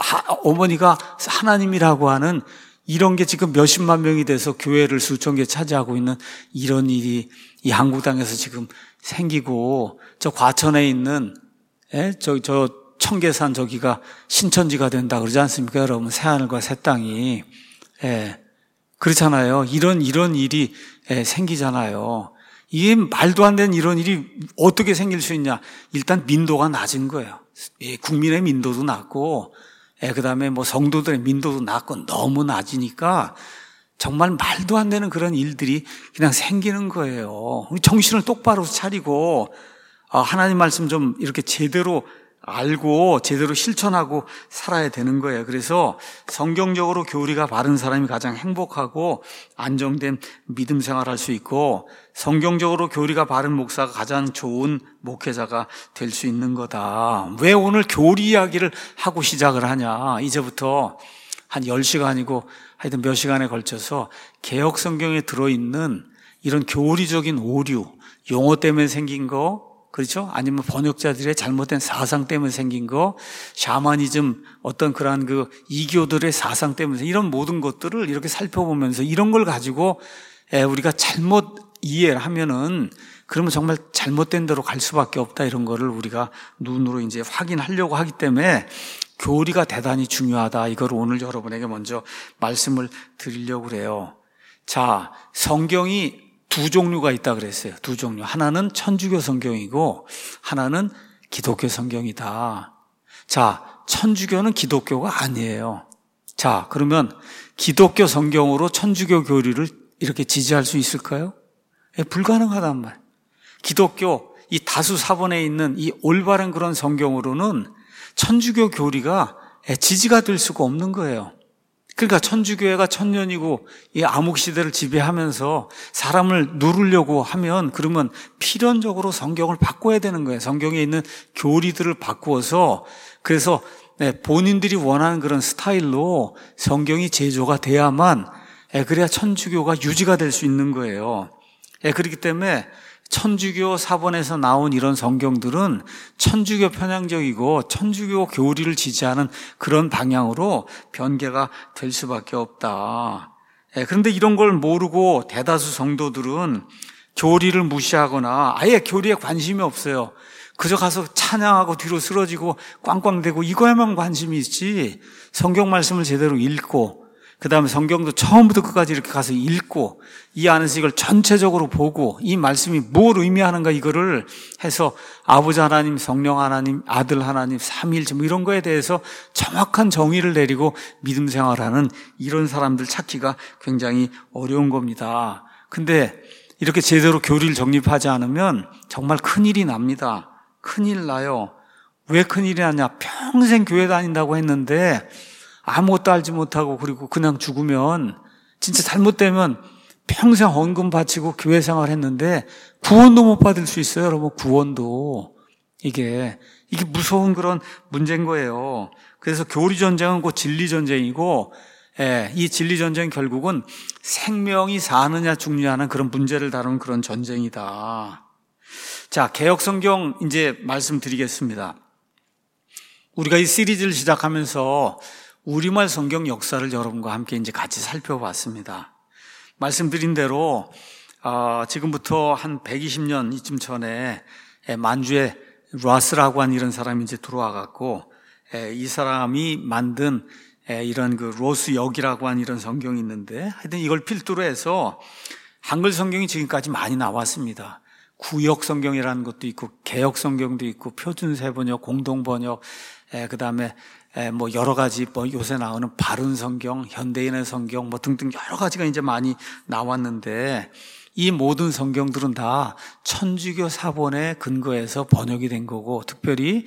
어머니가 하나님이라고 하는 이런 게 지금 몇십만 명이 돼서 교회를 수천 개 차지하고 있는 이런 일이 이 한국 땅에서 지금 생기고, 저 과천에 있는, 예? 저, 저 청계산 저기가 신천지가 된다 그러지 않습니까? 여러분, 새하늘과 새 땅이. 예. 그렇잖아요. 이런, 이런 일이 예, 생기잖아요. 이게 말도 안 되는 이런 일이 어떻게 생길 수 있냐? 일단 민도가 낮은 거예요. 예, 국민의 민도도 낮고, 예, 그 다음에 뭐 성도들의 민도도 낮고 너무 낮으니까 정말 말도 안 되는 그런 일들이 그냥 생기는 거예요. 정신을 똑바로 차리고 하나님 말씀 좀 이렇게 제대로 알고 제대로 실천하고 살아야 되는 거예요. 그래서 성경적으로 교리가 바른 사람이 가장 행복하고 안정된 믿음 생활할 수 있고 성경적으로 교리가 바른 목사가 가장 좋은 목회자가 될 수 있는 거다. 왜 오늘 교리 이야기를 하고 시작을 하냐. 이제부터 한 열 시간이고 하여튼 몇 시간에 걸쳐서 개혁 성경에 들어있는 이런 교리적인 오류, 용어 때문에 생긴 거, 그렇죠? 아니면 번역자들의 잘못된 사상 때문에 생긴 거, 샤머니즘 어떤 그러한 그 이교들의 사상 때문에 이런 모든 것들을 이렇게 살펴보면서 이런 걸 가지고 우리가 잘못 이해를 하면은 그러면 정말 잘못된 대로 갈 수밖에 없다. 이런 거를 우리가 눈으로 이제 확인하려고 하기 때문에 교리가 대단히 중요하다. 이걸 오늘 여러분에게 먼저 말씀을 드리려고 그래요. 자, 성경이 두 종류가 있다 그랬어요. 두 종류. 하나는 천주교 성경이고 하나는 기독교 성경이다. 자, 천주교는 기독교가 아니에요. 자, 그러면 기독교 성경으로 천주교 교리를 이렇게 지지할 수 있을까요? 예, 불가능하단 말. 기독교 이 다수 사본에 있는 이 올바른 그런 성경으로는 천주교 교리가 지지가 될 수가 없는 거예요. 그러니까 천주교회가 천년이고 이 암흑시대를 지배하면서 사람을 누르려고 하면 그러면 필연적으로 성경을 바꿔야 되는 거예요. 성경에 있는 교리들을 바꾸어서 그래서 본인들이 원하는 그런 스타일로 성경이 제조가 돼야만 그래야 천주교가 유지가 될 수 있는 거예요. 그렇기 때문에 천주교 사본에서 나온 이런 성경들은 천주교 편향적이고 천주교 교리를 지지하는 그런 방향으로 변개가 될 수밖에 없다. 그런데 이런 걸 모르고 대다수 성도들은 교리를 무시하거나 아예 교리에 관심이 없어요. 그저 가서 찬양하고 뒤로 쓰러지고 꽝꽝대고 이거에만 관심이 있지 성경 말씀을 제대로 읽고 그 다음에 성경도 처음부터 끝까지 이렇게 가서 읽고 이 안에서 이걸 전체적으로 보고 이 말씀이 뭘 의미하는가 이거를 해서 아버지 하나님, 성령 하나님, 아들 하나님, 삼위일체 뭐 이런 거에 대해서 정확한 정의를 내리고 믿음 생활하는 이런 사람들 찾기가 굉장히 어려운 겁니다. 근데 이렇게 제대로 교리를 정립하지 않으면 정말 큰일이 납니다. 큰일 나요. 왜 큰일이 나냐? 평생 교회 다닌다고 했는데 아무것도 알지 못하고 그리고 그냥 죽으면 진짜 잘못되면 평생 헌금 바치고 교회 생활했는데 구원도 못 받을 수 있어요. 여러분 구원도 이게 이게 무서운 그런 문제인 거예요. 그래서 교리 전쟁은 곧 진리 전쟁이고 예, 이 진리 전쟁 결국은 생명이 사느냐 죽느냐는 그런 문제를 다루는 그런 전쟁이다. 자, 개역 성경 이제 말씀드리겠습니다. 우리가 이 시리즈를 시작하면서 우리말 성경 역사를 여러분과 함께 이제 같이 살펴봤습니다. 말씀드린 대로 어, 지금부터 한 백이십 년 이쯤 전에 만주에 라스라고 하는 이런 사람이 이제 들어와 갖고 이 사람이 만든 이런 그 로스역이라고 하는 이런 성경이 있는데 하여튼 이걸 필두로 해서 한글 성경이 지금까지 많이 나왔습니다. 구역 성경이라는 것도 있고 개역 성경도 있고 표준 세번역, 공동 번역, 그 다음에 뭐 여러 가지 뭐 요새 나오는 바른 성경, 현대인의 성경 뭐 등등 여러 가지가 이제 많이 나왔는데 이 모든 성경들은 다 천주교 사본에 근거해서 번역이 된 거고 특별히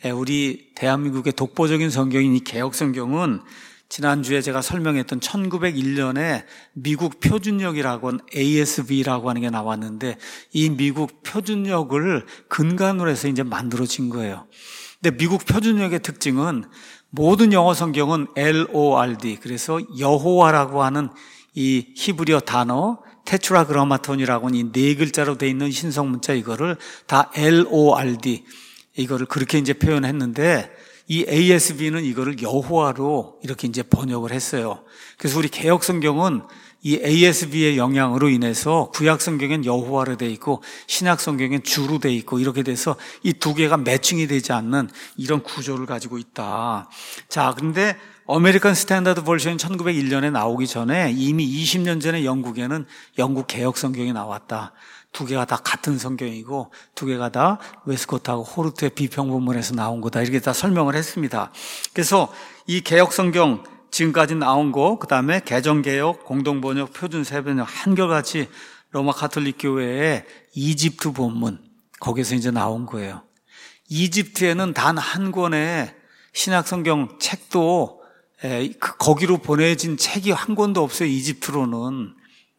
우리 대한민국의 독보적인 성경인 이 개역 성경은 지난주에 제가 설명했던 천구백일 년에 미국 표준역이라고 하는 에이에스비라고 하는 게 나왔는데 이 미국 표준역을 근간으로 해서 이제 만들어진 거예요. 근데 미국 표준역의 특징은 모든 영어 성경은 엘오알디 그래서 여호와라고 하는 이 히브리어 단어 테트라그라마톤이라고 하는 이 네 글자로 되어 있는 신성 문자 이거를 다 엘오알디 이거를 그렇게 이제 표현했는데 이 에이에스비는 이거를 여호와로 이렇게 이제 번역을 했어요. 그래서 우리 개역 성경은 이 에이에스비의 영향으로 인해서 구약 성경엔 여호와로 돼 있고 신약 성경엔 주로 돼 있고 이렇게 돼서 이 두 개가 매칭이 되지 않는 이런 구조를 가지고 있다. 자, 그런데 아메리칸 스탠다드 버전이 천구백일 년에 나오기 전에 이미 이십 년 전에 영국에는 영국 개역 성경이 나왔다. 두 개가 다 같은 성경이고 두 개가 다 웨스코트하고 호르트의 비평본문에서 나온 거다. 이렇게 다 설명을 했습니다. 그래서 이 개역 성경 지금까지 나온 거, 그 다음에 개정개역, 공동번역, 표준세번역 한결같이 로마 가톨릭 교회의 이집트 본문 거기서 이제 나온 거예요. 이집트에는 단 한 권의 신약성경 책도 거기로 보내진 책이 한 권도 없어요. 이집트로는.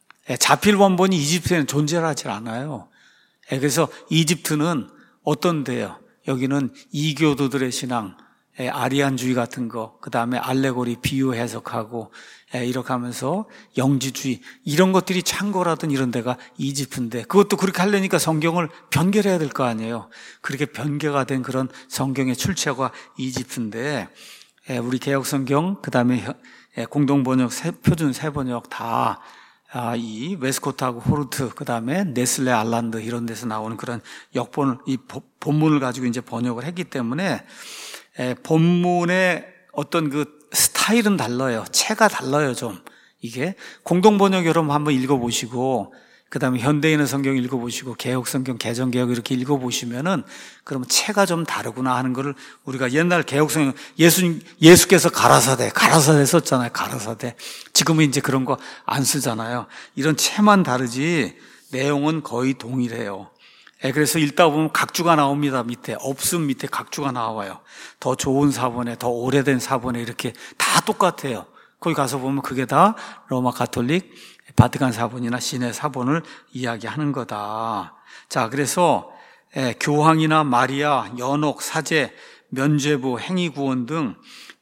자필 원본이 이집트에는 존재하지 않아요. 그래서 이집트는 어떤 데요? 여기는 이교도들의 신앙, 아리안주의 같은 거, 그 다음에 알레고리 비유 해석하고 이렇게 하면서 영지주의 이런 것들이 창고라든 이런 데가 이집트인데 그것도 그렇게 하려니까 성경을 변개해야 될 거 아니에요. 그렇게 변개가 된 그런 성경의 출처가 이집트인데 우리 개역 성경, 그 다음에 공동번역, 표준 세번역 다 아, 이 웨스코트하고 호르트, 그 다음에 네슬레 알란드 이런 데서 나오는 그런 역본을, 이 본문을 가지고 이제 번역을 했기 때문에, 에, 본문의 어떤 그 스타일은 달라요. 체가 달라요, 좀. 이게. 공동번역 여러분 한번 읽어보시고, 그 다음에 현대인의 성경 읽어보시고, 개혁성경, 개정개혁 이렇게 읽어보시면은, 그러면 체가 좀 다르구나 하는 거를 우리가 옛날 개혁성경, 예수, 예수께서 가라사대, 가라사대 썼잖아요. 가라사대. 지금은 이제 그런 거 안 쓰잖아요. 이런 체만 다르지, 내용은 거의 동일해요. 예, 그래서 읽다 보면 각주가 나옵니다. 밑에 없음 밑에 각주가 나와요. 더 좋은 사본에, 더 오래된 사본에 이렇게 다 똑같아요. 거기 가서 보면 그게 다 로마 가톨릭 바티칸 사본이나 시내 사본을 이야기하는 거다. 자, 그래서 예, 교황이나 마리아, 연옥, 사제, 면죄부, 행위구원 등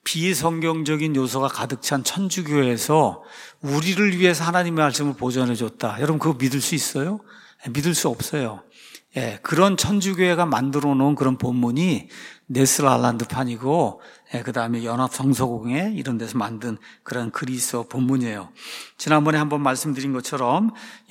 비성경적인 요소가 가득 찬 천주교에서 우리를 위해서 하나님의 말씀을 보존해 줬다. 여러분 그거 믿을 수 있어요? 예, 믿을 수 없어요. 예, 그런 천주교회가 만들어 놓은 그런 본문이 네슬 알란드판이고, 예, 그 다음에 연합성서공회 이런 데서 만든 그런 그리스어 본문이에요. 지난번에 한번 말씀드린 것처럼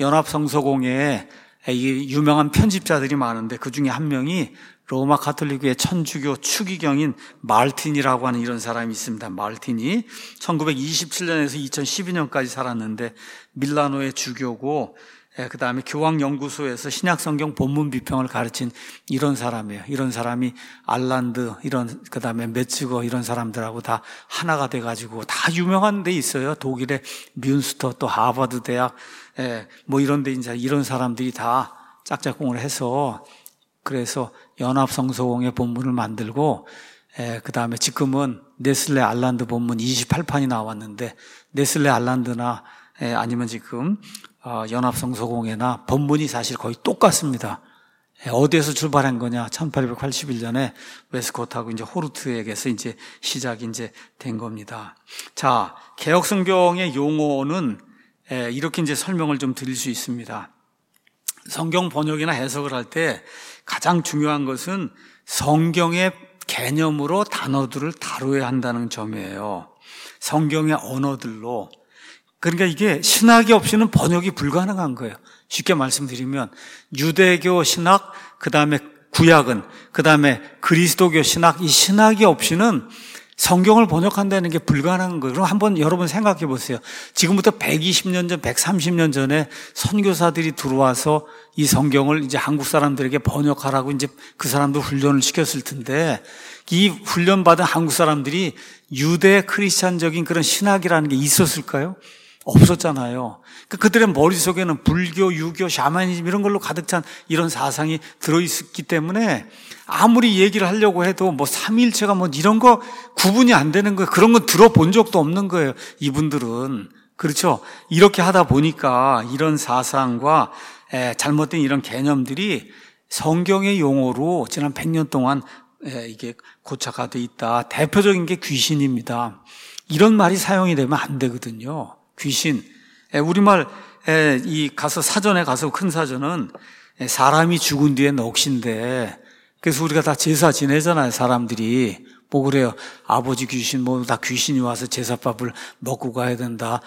연합성서공회에 이 유명한 편집자들이 많은데 그 중에 한 명이 로마 가톨릭교회 천주교 추기경인 말틴이라고 하는 이런 사람이 있습니다. 말틴이 천구백이십칠 년에서 이천십이 년까지 살았는데 밀라노의 주교고, 그 다음에 교황연구소에서 신약성경 본문 비평을 가르친 이런 사람이에요. 이런 사람이 알란드, 이런, 그 다음에 메츠거 이런 사람들하고 다 하나가 돼가지고 다 유명한 데 있어요. 독일의 뮌스터, 또 하버드 대학, 예, 뭐 이런 데 이제 이런 사람들이 다 짝짝꿍을 해서 그래서 연합성서공회 본문을 만들고, 예, 그 다음에 지금은 네슬레 알란드 본문 이십팔 판이 나왔는데 네슬레 알란드나 예, 아니면 지금 어, 연합성서공회나 본문이 사실 거의 똑같습니다. 예, 어디에서 출발한 거냐? 천팔백팔십일 년에 웨스코트하고 이제 호르트에게서 이제 시작이 이제 된 겁니다. 자, 개혁성경의 용어는 예, 이렇게 이제 설명을 좀 드릴 수 있습니다. 성경 번역이나 해석을 할 때 가장 중요한 것은 성경의 개념으로 단어들을 다루어야 한다는 점이에요. 성경의 언어들로. 그러니까 이게 신학이 없이는 번역이 불가능한 거예요. 쉽게 말씀드리면 유대교 신학, 그 다음에 구약은, 그 다음에 그리스도교 신학, 이 신학이 없이는 성경을 번역한다는 게 불가능한 거예요. 그럼 한번 여러분 생각해 보세요. 지금부터 백이십 년 전, 백삼십 년 전에 선교사들이 들어와서 이 성경을 이제 한국 사람들에게 번역하라고 이제 그 사람들 훈련을 시켰을 텐데, 이 훈련받은 한국 사람들이 유대 크리스찬적인 그런 신학이라는 게 있었을까요? 없었잖아요. 그들의 머릿속에는 불교, 유교, 샤머니즘 이런 걸로 가득 찬 이런 사상이 들어있기 때문에 아무리 얘기를 하려고 해도 뭐 삼위일체가 뭐 이런 거 구분이 안 되는 거예요. 그런 거 들어본 적도 없는 거예요. 이분들은. 그렇죠? 이렇게 하다 보니까 이런 사상과 잘못된 이런 개념들이 성경의 용어로 지난 백 년 동안 이게 고착화 돼 있다. 대표적인 게 귀신입니다. 이런 말이 사용이 되면 안 되거든요. 귀신. 우리말 이 가서 사전에 가서 큰 사전은 사람이 죽은 뒤에 넋인데, 그래서 우리가 다 제사 지내잖아요. 사람들이 뭐 그래요. 아버지 귀신 뭐 다 귀신이 와서 제사밥을 먹고 가야 된다.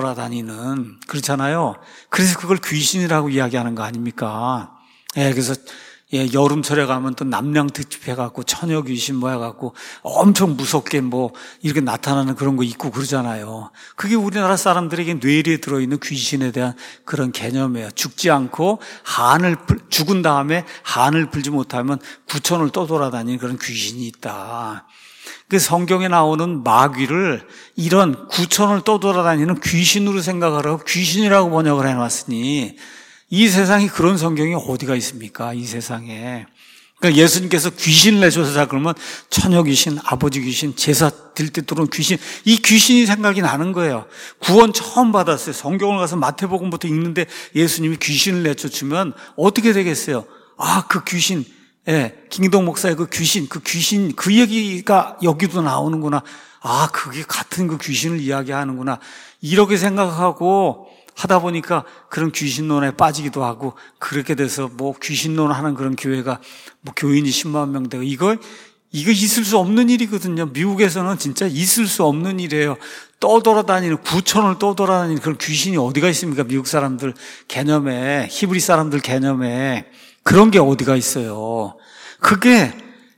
떠돌아다니는 그렇잖아요. 그래서 그걸 귀신이라고 이야기하는 거 아닙니까? 예, 그래서 예, 여름철에 가면 또 남양 특집 해갖고 처녀 귀신 뭐 해갖고 엄청 무섭게 뭐 이렇게 나타나는 그런 거 있고 그러잖아요. 그게 우리나라 사람들에게 뇌리에 들어있는 귀신에 대한 그런 개념이에요. 죽지 않고 한을, 죽은 다음에 한을 풀지 못하면 구천을 떠돌아다니는 그런 귀신이 있다. 그 성경에 나오는 마귀를 이런 구천을 떠돌아다니는 귀신으로 생각을 하고 귀신이라고 번역을 해놨으니 이 세상에 그런 성경이 어디가 있습니까? 이 세상에. 그러니까 예수님께서 귀신을 내셔서 그러면 처녀 귀신, 아버지 귀신, 제사 드릴 때 들어온 귀신, 이 귀신이 생각이 나는 거예요. 구원 처음 받았어요. 성경을 가서 마태복음부터 읽는데 예수님이 귀신을 내쫓으면 어떻게 되겠어요? 아, 그 귀신, 예, 김기동 목사의 그 귀신, 그 귀신, 그 얘기가 여기도 나오는구나. 아, 그게 같은 그 귀신을 이야기하는구나. 이렇게 생각하고 하다 보니까 그런 귀신론에 빠지기도 하고, 그렇게 돼서 뭐 귀신론 하는 그런 교회가 뭐 교인이 십만 명 되고, 이거, 이거 있을 수 없는 일이거든요. 미국에서는 진짜 있을 수 없는 일이에요. 떠돌아다니는, 구천을 떠돌아다니는 그런 귀신이 어디가 있습니까? 미국 사람들 개념에, 히브리 사람들 개념에. 그런 게 어디가 있어요. 그게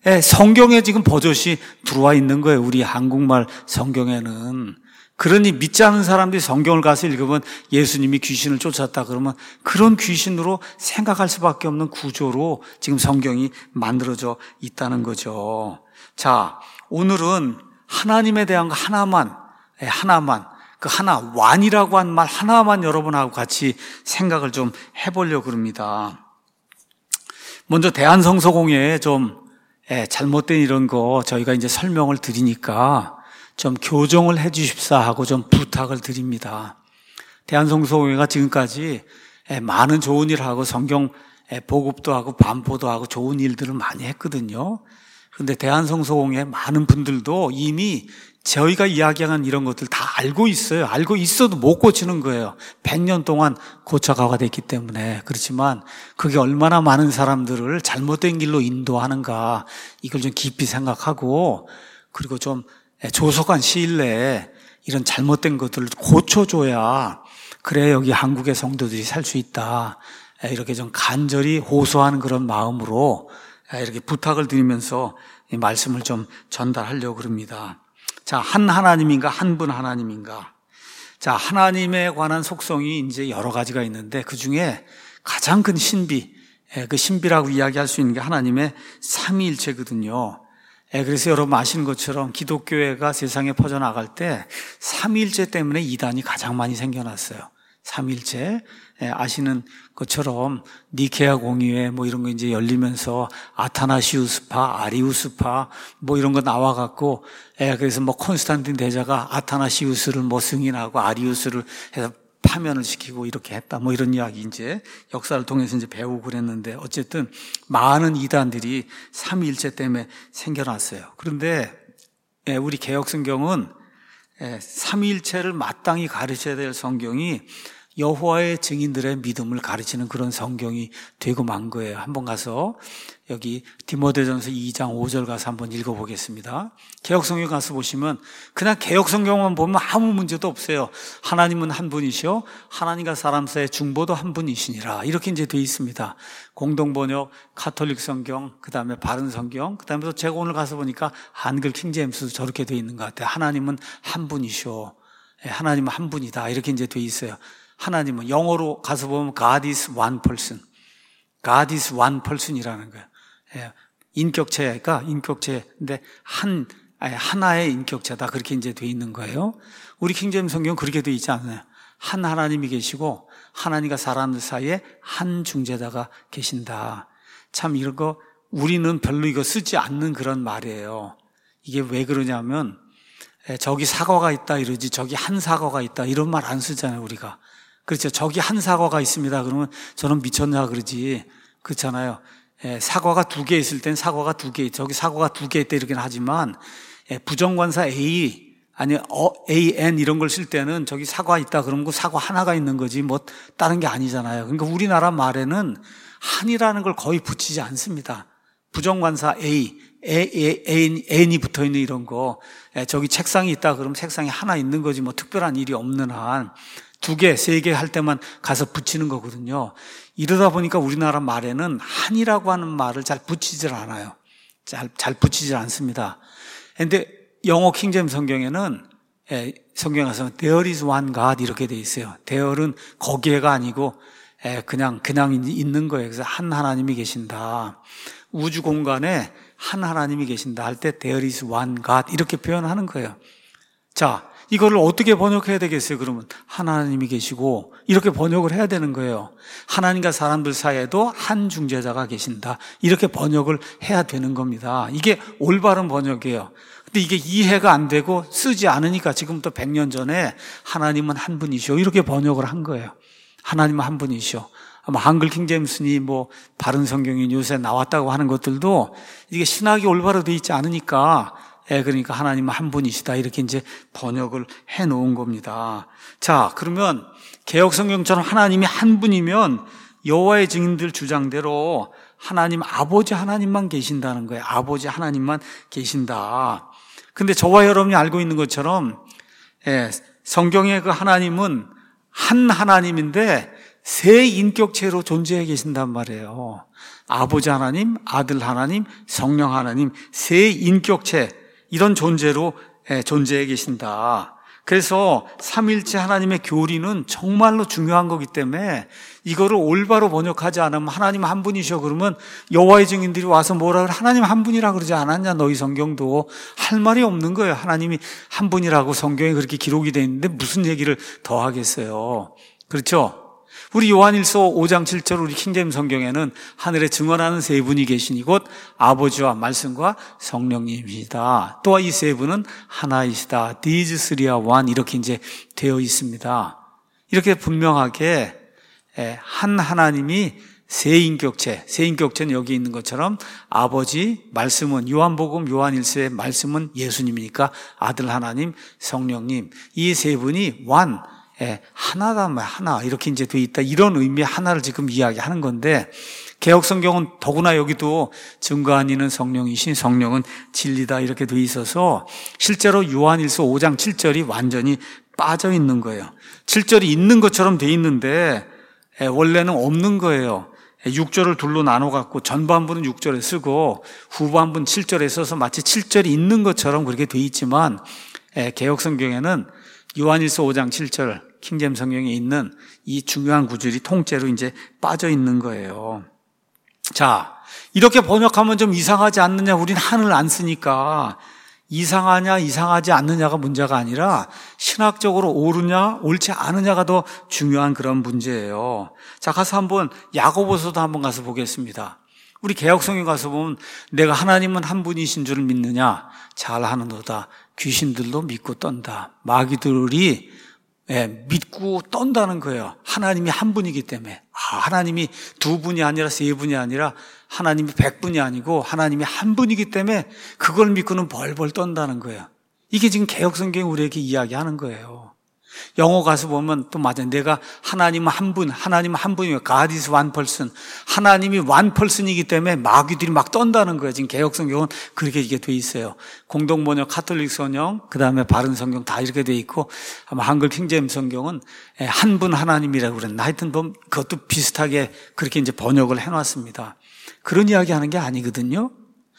성경에 지금 버젓이 들어와 있는 거예요. 우리 한국말 성경에는. 그러니 믿지 않는 사람들이 성경을 가서 읽으면 예수님이 귀신을 쫓았다 그러면 그런 귀신으로 생각할 수밖에 없는 구조로 지금 성경이 만들어져 있다는 거죠. 자, 오늘은 하나님에 대한 거 하나만, 하나만, 그 하나, 완이라고 한 말 하나만 여러분하고 같이 생각을 좀 해보려고 합니다. 먼저 대한성서공회에 좀 예, 잘못된 이런 거 저희가 이제 설명을 드리니까 좀 교정을 해 주십사 하고 좀 부탁을 드립니다. 대한성서공회가 지금까지 예, 많은 좋은 일을 하고 성경 예, 보급도 하고 반포도 하고 좋은 일들을 많이 했거든요. 그런데 대한성서공회 많은 분들도 이미 저희가 이야기한 이런 것들 다 알고 있어요. 알고 있어도 못 고치는 거예요. 백 년 동안 고쳐가가 됐기 때문에. 그렇지만 그게 얼마나 많은 사람들을 잘못된 길로 인도하는가, 이걸 좀 깊이 생각하고, 그리고 좀 조속한 시일 내에 이런 잘못된 것들을 고쳐줘야 그래 여기 한국의 성도들이 살 수 있다, 이렇게 좀 간절히 호소하는 그런 마음으로 이렇게 부탁을 드리면서 이 말씀을 좀 전달하려고 그럽니다. 자, 한 하나님인가, 한 분 하나님인가. 자, 하나님에 관한 속성이 이제 여러 가지가 있는데 그 중에 가장 큰 신비, 그 신비라고 이야기할 수 있는 게 하나님의 삼위일체거든요. 그래서 여러분 아시는 것처럼 기독교회가 세상에 퍼져나갈 때 삼위일체 때문에 이단이 가장 많이 생겨났어요. 삼위일체. 아시는 것처럼 니케아 공의회 뭐 이런 거 이제 열리면서 아타나시우스파, 아리우스파 뭐 이런 거 나와갖고, 그래서 뭐 콘스탄틴 대자가 아타나시우스를 뭐 승인하고 아리우스를 해서 파면을 시키고 이렇게 했다, 뭐 이런 이야기 이제 역사를 통해서 이제 배우고 그랬는데, 어쨌든 많은 이단들이 삼위일체 때문에 생겨났어요. 그런데 우리 개혁성경은 삼위일체를 마땅히 가르쳐야 될 성경이 여호와의 증인들의 믿음을 가르치는 그런 성경이 되고 만 거예요. 한번 가서 여기 디모데전서 이 장 오 절 가서 한번 읽어보겠습니다. 개혁성경 가서 보시면 그냥 개혁성경만 보면 아무 문제도 없어요. 하나님은 한 분이시오, 하나님과 사람 사이의 중보도 한 분이시니라, 이렇게 이제 되어 있습니다. 공동번역, 카톨릭 성경, 그 다음에 바른 성경, 그 다음에 또 제가 오늘 가서 보니까 한글 킹제임스도 저렇게 되어 있는 것 같아요. 하나님은 한 분이시오, 하나님은 한 분이다, 이렇게 이제 되어 있어요. 하나님은 영어로 가서 보면 God is one person. God is one person이라는 거예요. 인격체가 인격체인데 한 아니, 하나의 인격체다, 그렇게 이제 돼 있는 거예요. 우리 킹제임스 성경은 그렇게 돼 있지 않아요. 한 하나님이 계시고 하나님과 사람들 사이에 한 중재자가 계신다. 참 이런 거 우리는 별로 이거 쓰지 않는 그런 말이에요. 이게 왜 그러냐면 저기 사과가 있다 이러지 저기 한 사과가 있다 이런 말 안 쓰잖아요, 우리가. 그렇죠. 저기 한 사과가 있습니다 그러면 저는 미쳤냐 그러지. 그렇잖아요. 예, 사과가 두 개 있을 땐 사과가 두 개, 저기 사과가 두 개 있다 이렇게는 하지만, 예, 부정관사 A, 아니, 어, A, N 이런 걸 쓸 때는 저기 사과 있다 그러면 그 사과 하나가 있는 거지 뭐 다른 게 아니잖아요. 그러니까 우리나라 말에는 한이라는 걸 거의 붙이지 않습니다. 부정관사 A, A, A, A, N이 붙어 있는 이런 거, 예, 저기 책상이 있다 그러면 책상이 하나 있는 거지 뭐 특별한 일이 없는 한 두 개, 세 개 할 때만 가서 붙이는 거거든요. 이러다 보니까 우리나라 말에는 한이라고 하는 말을 잘 붙이질 않아요. 잘, 잘 붙이질 않습니다. 그런데 영어 킹제임스 성경에는, 예, 성경에 가서 There is one God 이렇게 돼 있어요. There는 거기에가 아니고, 예, 그냥, 그냥 있는 거예요. 그래서 한 하나님이 계신다. 우주 공간에 한 하나님이 계신다 할 때 There is one God 이렇게 표현하는 거예요. 자, 이거를 어떻게 번역해야 되겠어요? 그러면 하나님이 계시고 이렇게 번역을 해야 되는 거예요. 하나님과 사람들 사이에도 한 중재자가 계신다, 이렇게 번역을 해야 되는 겁니다. 이게 올바른 번역이에요. 근데 이게 이해가 안 되고 쓰지 않으니까 지금부터 백 년 전에 하나님은 한 분이시오 이렇게 번역을 한 거예요. 하나님은 한 분이시오. 아마 한글 킹제임스니 뭐 바른 성경이 요새 나왔다고 하는 것들도 이게 신학이 올바로 되어 있지 않으니까, 예, 그러니까 하나님은 한 분이시다 이렇게 이제 번역을 해 놓은 겁니다. 자, 그러면 개혁 성경처럼 하나님이 한 분이면 여호와의 증인들 주장대로 하나님 아버지 하나님만 계신다는 거예요. 아버지 하나님만 계신다. 근데 저와 여러분이 알고 있는 것처럼, 예, 성경의 그 하나님은 한 하나님인데 세 인격체로 존재해 계신단 말이에요. 아버지 하나님, 아들 하나님, 성령 하나님, 세 인격체, 이런 존재로 존재해 계신다. 그래서 삼일체 하나님의 교리는 정말로 중요한 거기 때문에 이거를 올바로 번역하지 않으면 하나님 한 분이셔 그러면 여호와의 증인들이 와서 뭐라 그래? 하나님 한 분이라 그러지 않았냐 너희 성경도? 할 말이 없는 거예요. 하나님이 한 분이라고 성경에 그렇게 기록이 돼 있는데 무슨 얘기를 더 하겠어요. 그렇죠? 우리 요한일서 오 장 칠 절 우리 킹제임 성경에는 하늘에 증언하는 세 분이 계시니 곧 아버지와 말씀과 성령님이시다. 또한 이 세 분은 하나이시다. These three are one 이렇게 이제 되어 있습니다. 이렇게 분명하게 한 하나님이 세인격체, 세인격체는 여기 있는 것처럼 아버지, 말씀은 요한복음, 요한일서의 말씀은 예수님이니까 아들 하나님, 성령님 이 세 분이 one, 하나다, 하나 이렇게 이제 돼 있다 이런 의미의 하나를 지금 이야기하는 건데 개혁성경은 더구나 여기도 증거한 이는 성령이신 성령은 진리다 이렇게 돼 있어서 실제로 요한일서 오 장 칠 절이 완전히 빠져 있는 거예요. 칠 절이 있는 것처럼 돼 있는데 원래는 없는 거예요. 육 절을 둘로 나눠갖고 전반부는 육 절에 쓰고 후반부는 칠 절에 써서 마치 칠 절이 있는 것처럼 그렇게 돼 있지만 개혁성경에는 요한일서 오 장 칠 절 킹제임 성경에 있는 이 중요한 구절이 통째로 이제 빠져 있는 거예요. 자, 이렇게 번역하면 좀 이상하지 않느냐? 우린 한을 안 쓰니까 이상하냐 이상하지 않느냐가 문제가 아니라 신학적으로 옳으냐 옳지 않으냐가 더 중요한 그런 문제예요. 자, 가서 한번 야고보서도 한번 가서 보겠습니다. 우리 개혁성경 가서 보면 내가 하나님은 한 분이신 줄을 믿느냐? 잘하는도다. 귀신들도 믿고 떤다. 마귀들이 예, 믿고 떤다는 거예요. 하나님이 한 분이기 때문에. 아, 하나님이 두 분이 아니라 세 분이 아니라 하나님이 백 분이 아니고 하나님이 한 분이기 때문에 그걸 믿고는 벌벌 떤다는 거예요. 이게 지금 개혁성경이 우리에게 이야기하는 거예요. 영어 가서 보면 또 맞아요. 내가 하나님은 한 분, 하나님은 한 분이에요. God is one person. 하나님이 one person이기 때문에 마귀들이 막 떤다는 거예요. 지금 개혁성경은 그렇게 이게 돼 있어요. 공동번역 카톨릭 성경, 그 다음에 바른 성경 다 이렇게 돼 있고 아마 한글 킹제임 성경은 한 분 하나님이라고 그랬나. 하여튼 뭐 그것도 비슷하게 그렇게 이제 번역을 해놨습니다. 그런 이야기 하는 게 아니거든요.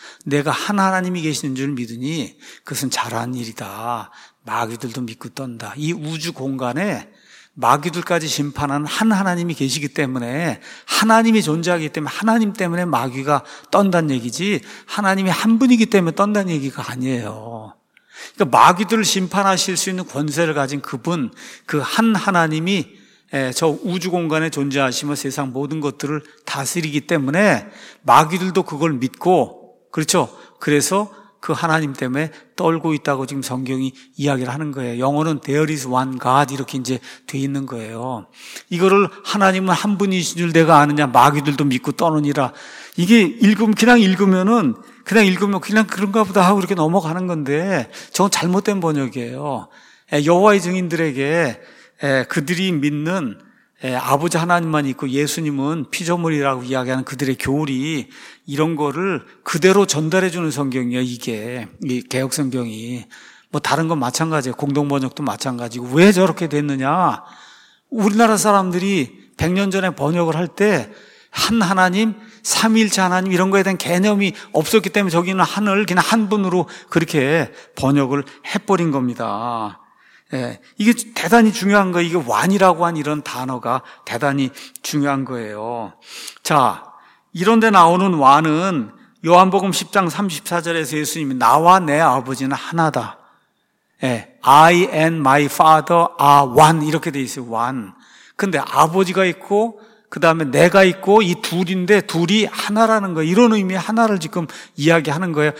내가 한 하나님이 계시는 줄 믿으니 그것은 잘한 일이다. 마귀들도 믿고 떤다. 이 우주 공간에 마귀들까지 심판하는 한 하나님이 계시기 때문에 하나님이 존재하기 때문에 하나님 때문에 마귀가 떤다는 얘기지 하나님이 한 분이기 때문에 떤다는 얘기가 아니에요. 그러니까 마귀들을 심판하실 수 있는 권세를 가진 그분, 그 한 하나님이 저 우주 공간에 존재하시며 세상 모든 것들을 다스리기 때문에 마귀들도 그걸 믿고 그렇죠. 그래서 그 하나님 때문에 떨고 있다고 지금 성경이 이야기를 하는 거예요. 영어는 There is one God 이렇게 이제 돼 있는 거예요. 이거를 하나님은 한 분이신 줄 내가 아느냐 마귀들도 믿고 떠느니라. 이게 읽으면 그냥 읽으면은 그냥 읽으면 그냥 그런가 보다 하고 이렇게 넘어가는 건데 저건 잘못된 번역이에요. 여호와의 증인들에게 그들이 믿는 아버지 하나님만 있고 예수님은 피조물이라고 이야기하는 그들의 교리 이런 거를 그대로 전달해 주는 성경이에요. 이게 이 개혁 성경이 뭐 다른 건 마찬가지예요. 공동 번역도 마찬가지고 왜 저렇게 됐느냐? 우리나라 사람들이 백 년 전에 번역을 할 때 한 하나님, 삼위일체 하나님 이런 거에 대한 개념이 없었기 때문에 저기는 한을 그냥 한 분으로 그렇게 번역을 해버린 겁니다. 예, 이게 대단히 중요한 거예요. 이게 완이라고 한 이런 단어가 대단히 중요한 거예요. 자, 이런 데 나오는 완은 요한복음 십 장 삼십사 절에서 예수님이 나와 내 아버지는 하나다. 예, I and my father are one 이렇게 돼 있어요. one. 근데 아버지가 있고 그 다음에 내가 있고 이 둘인데 둘이 하나라는 거예요. 이런 의미의 하나를 지금 이야기하는 거예요.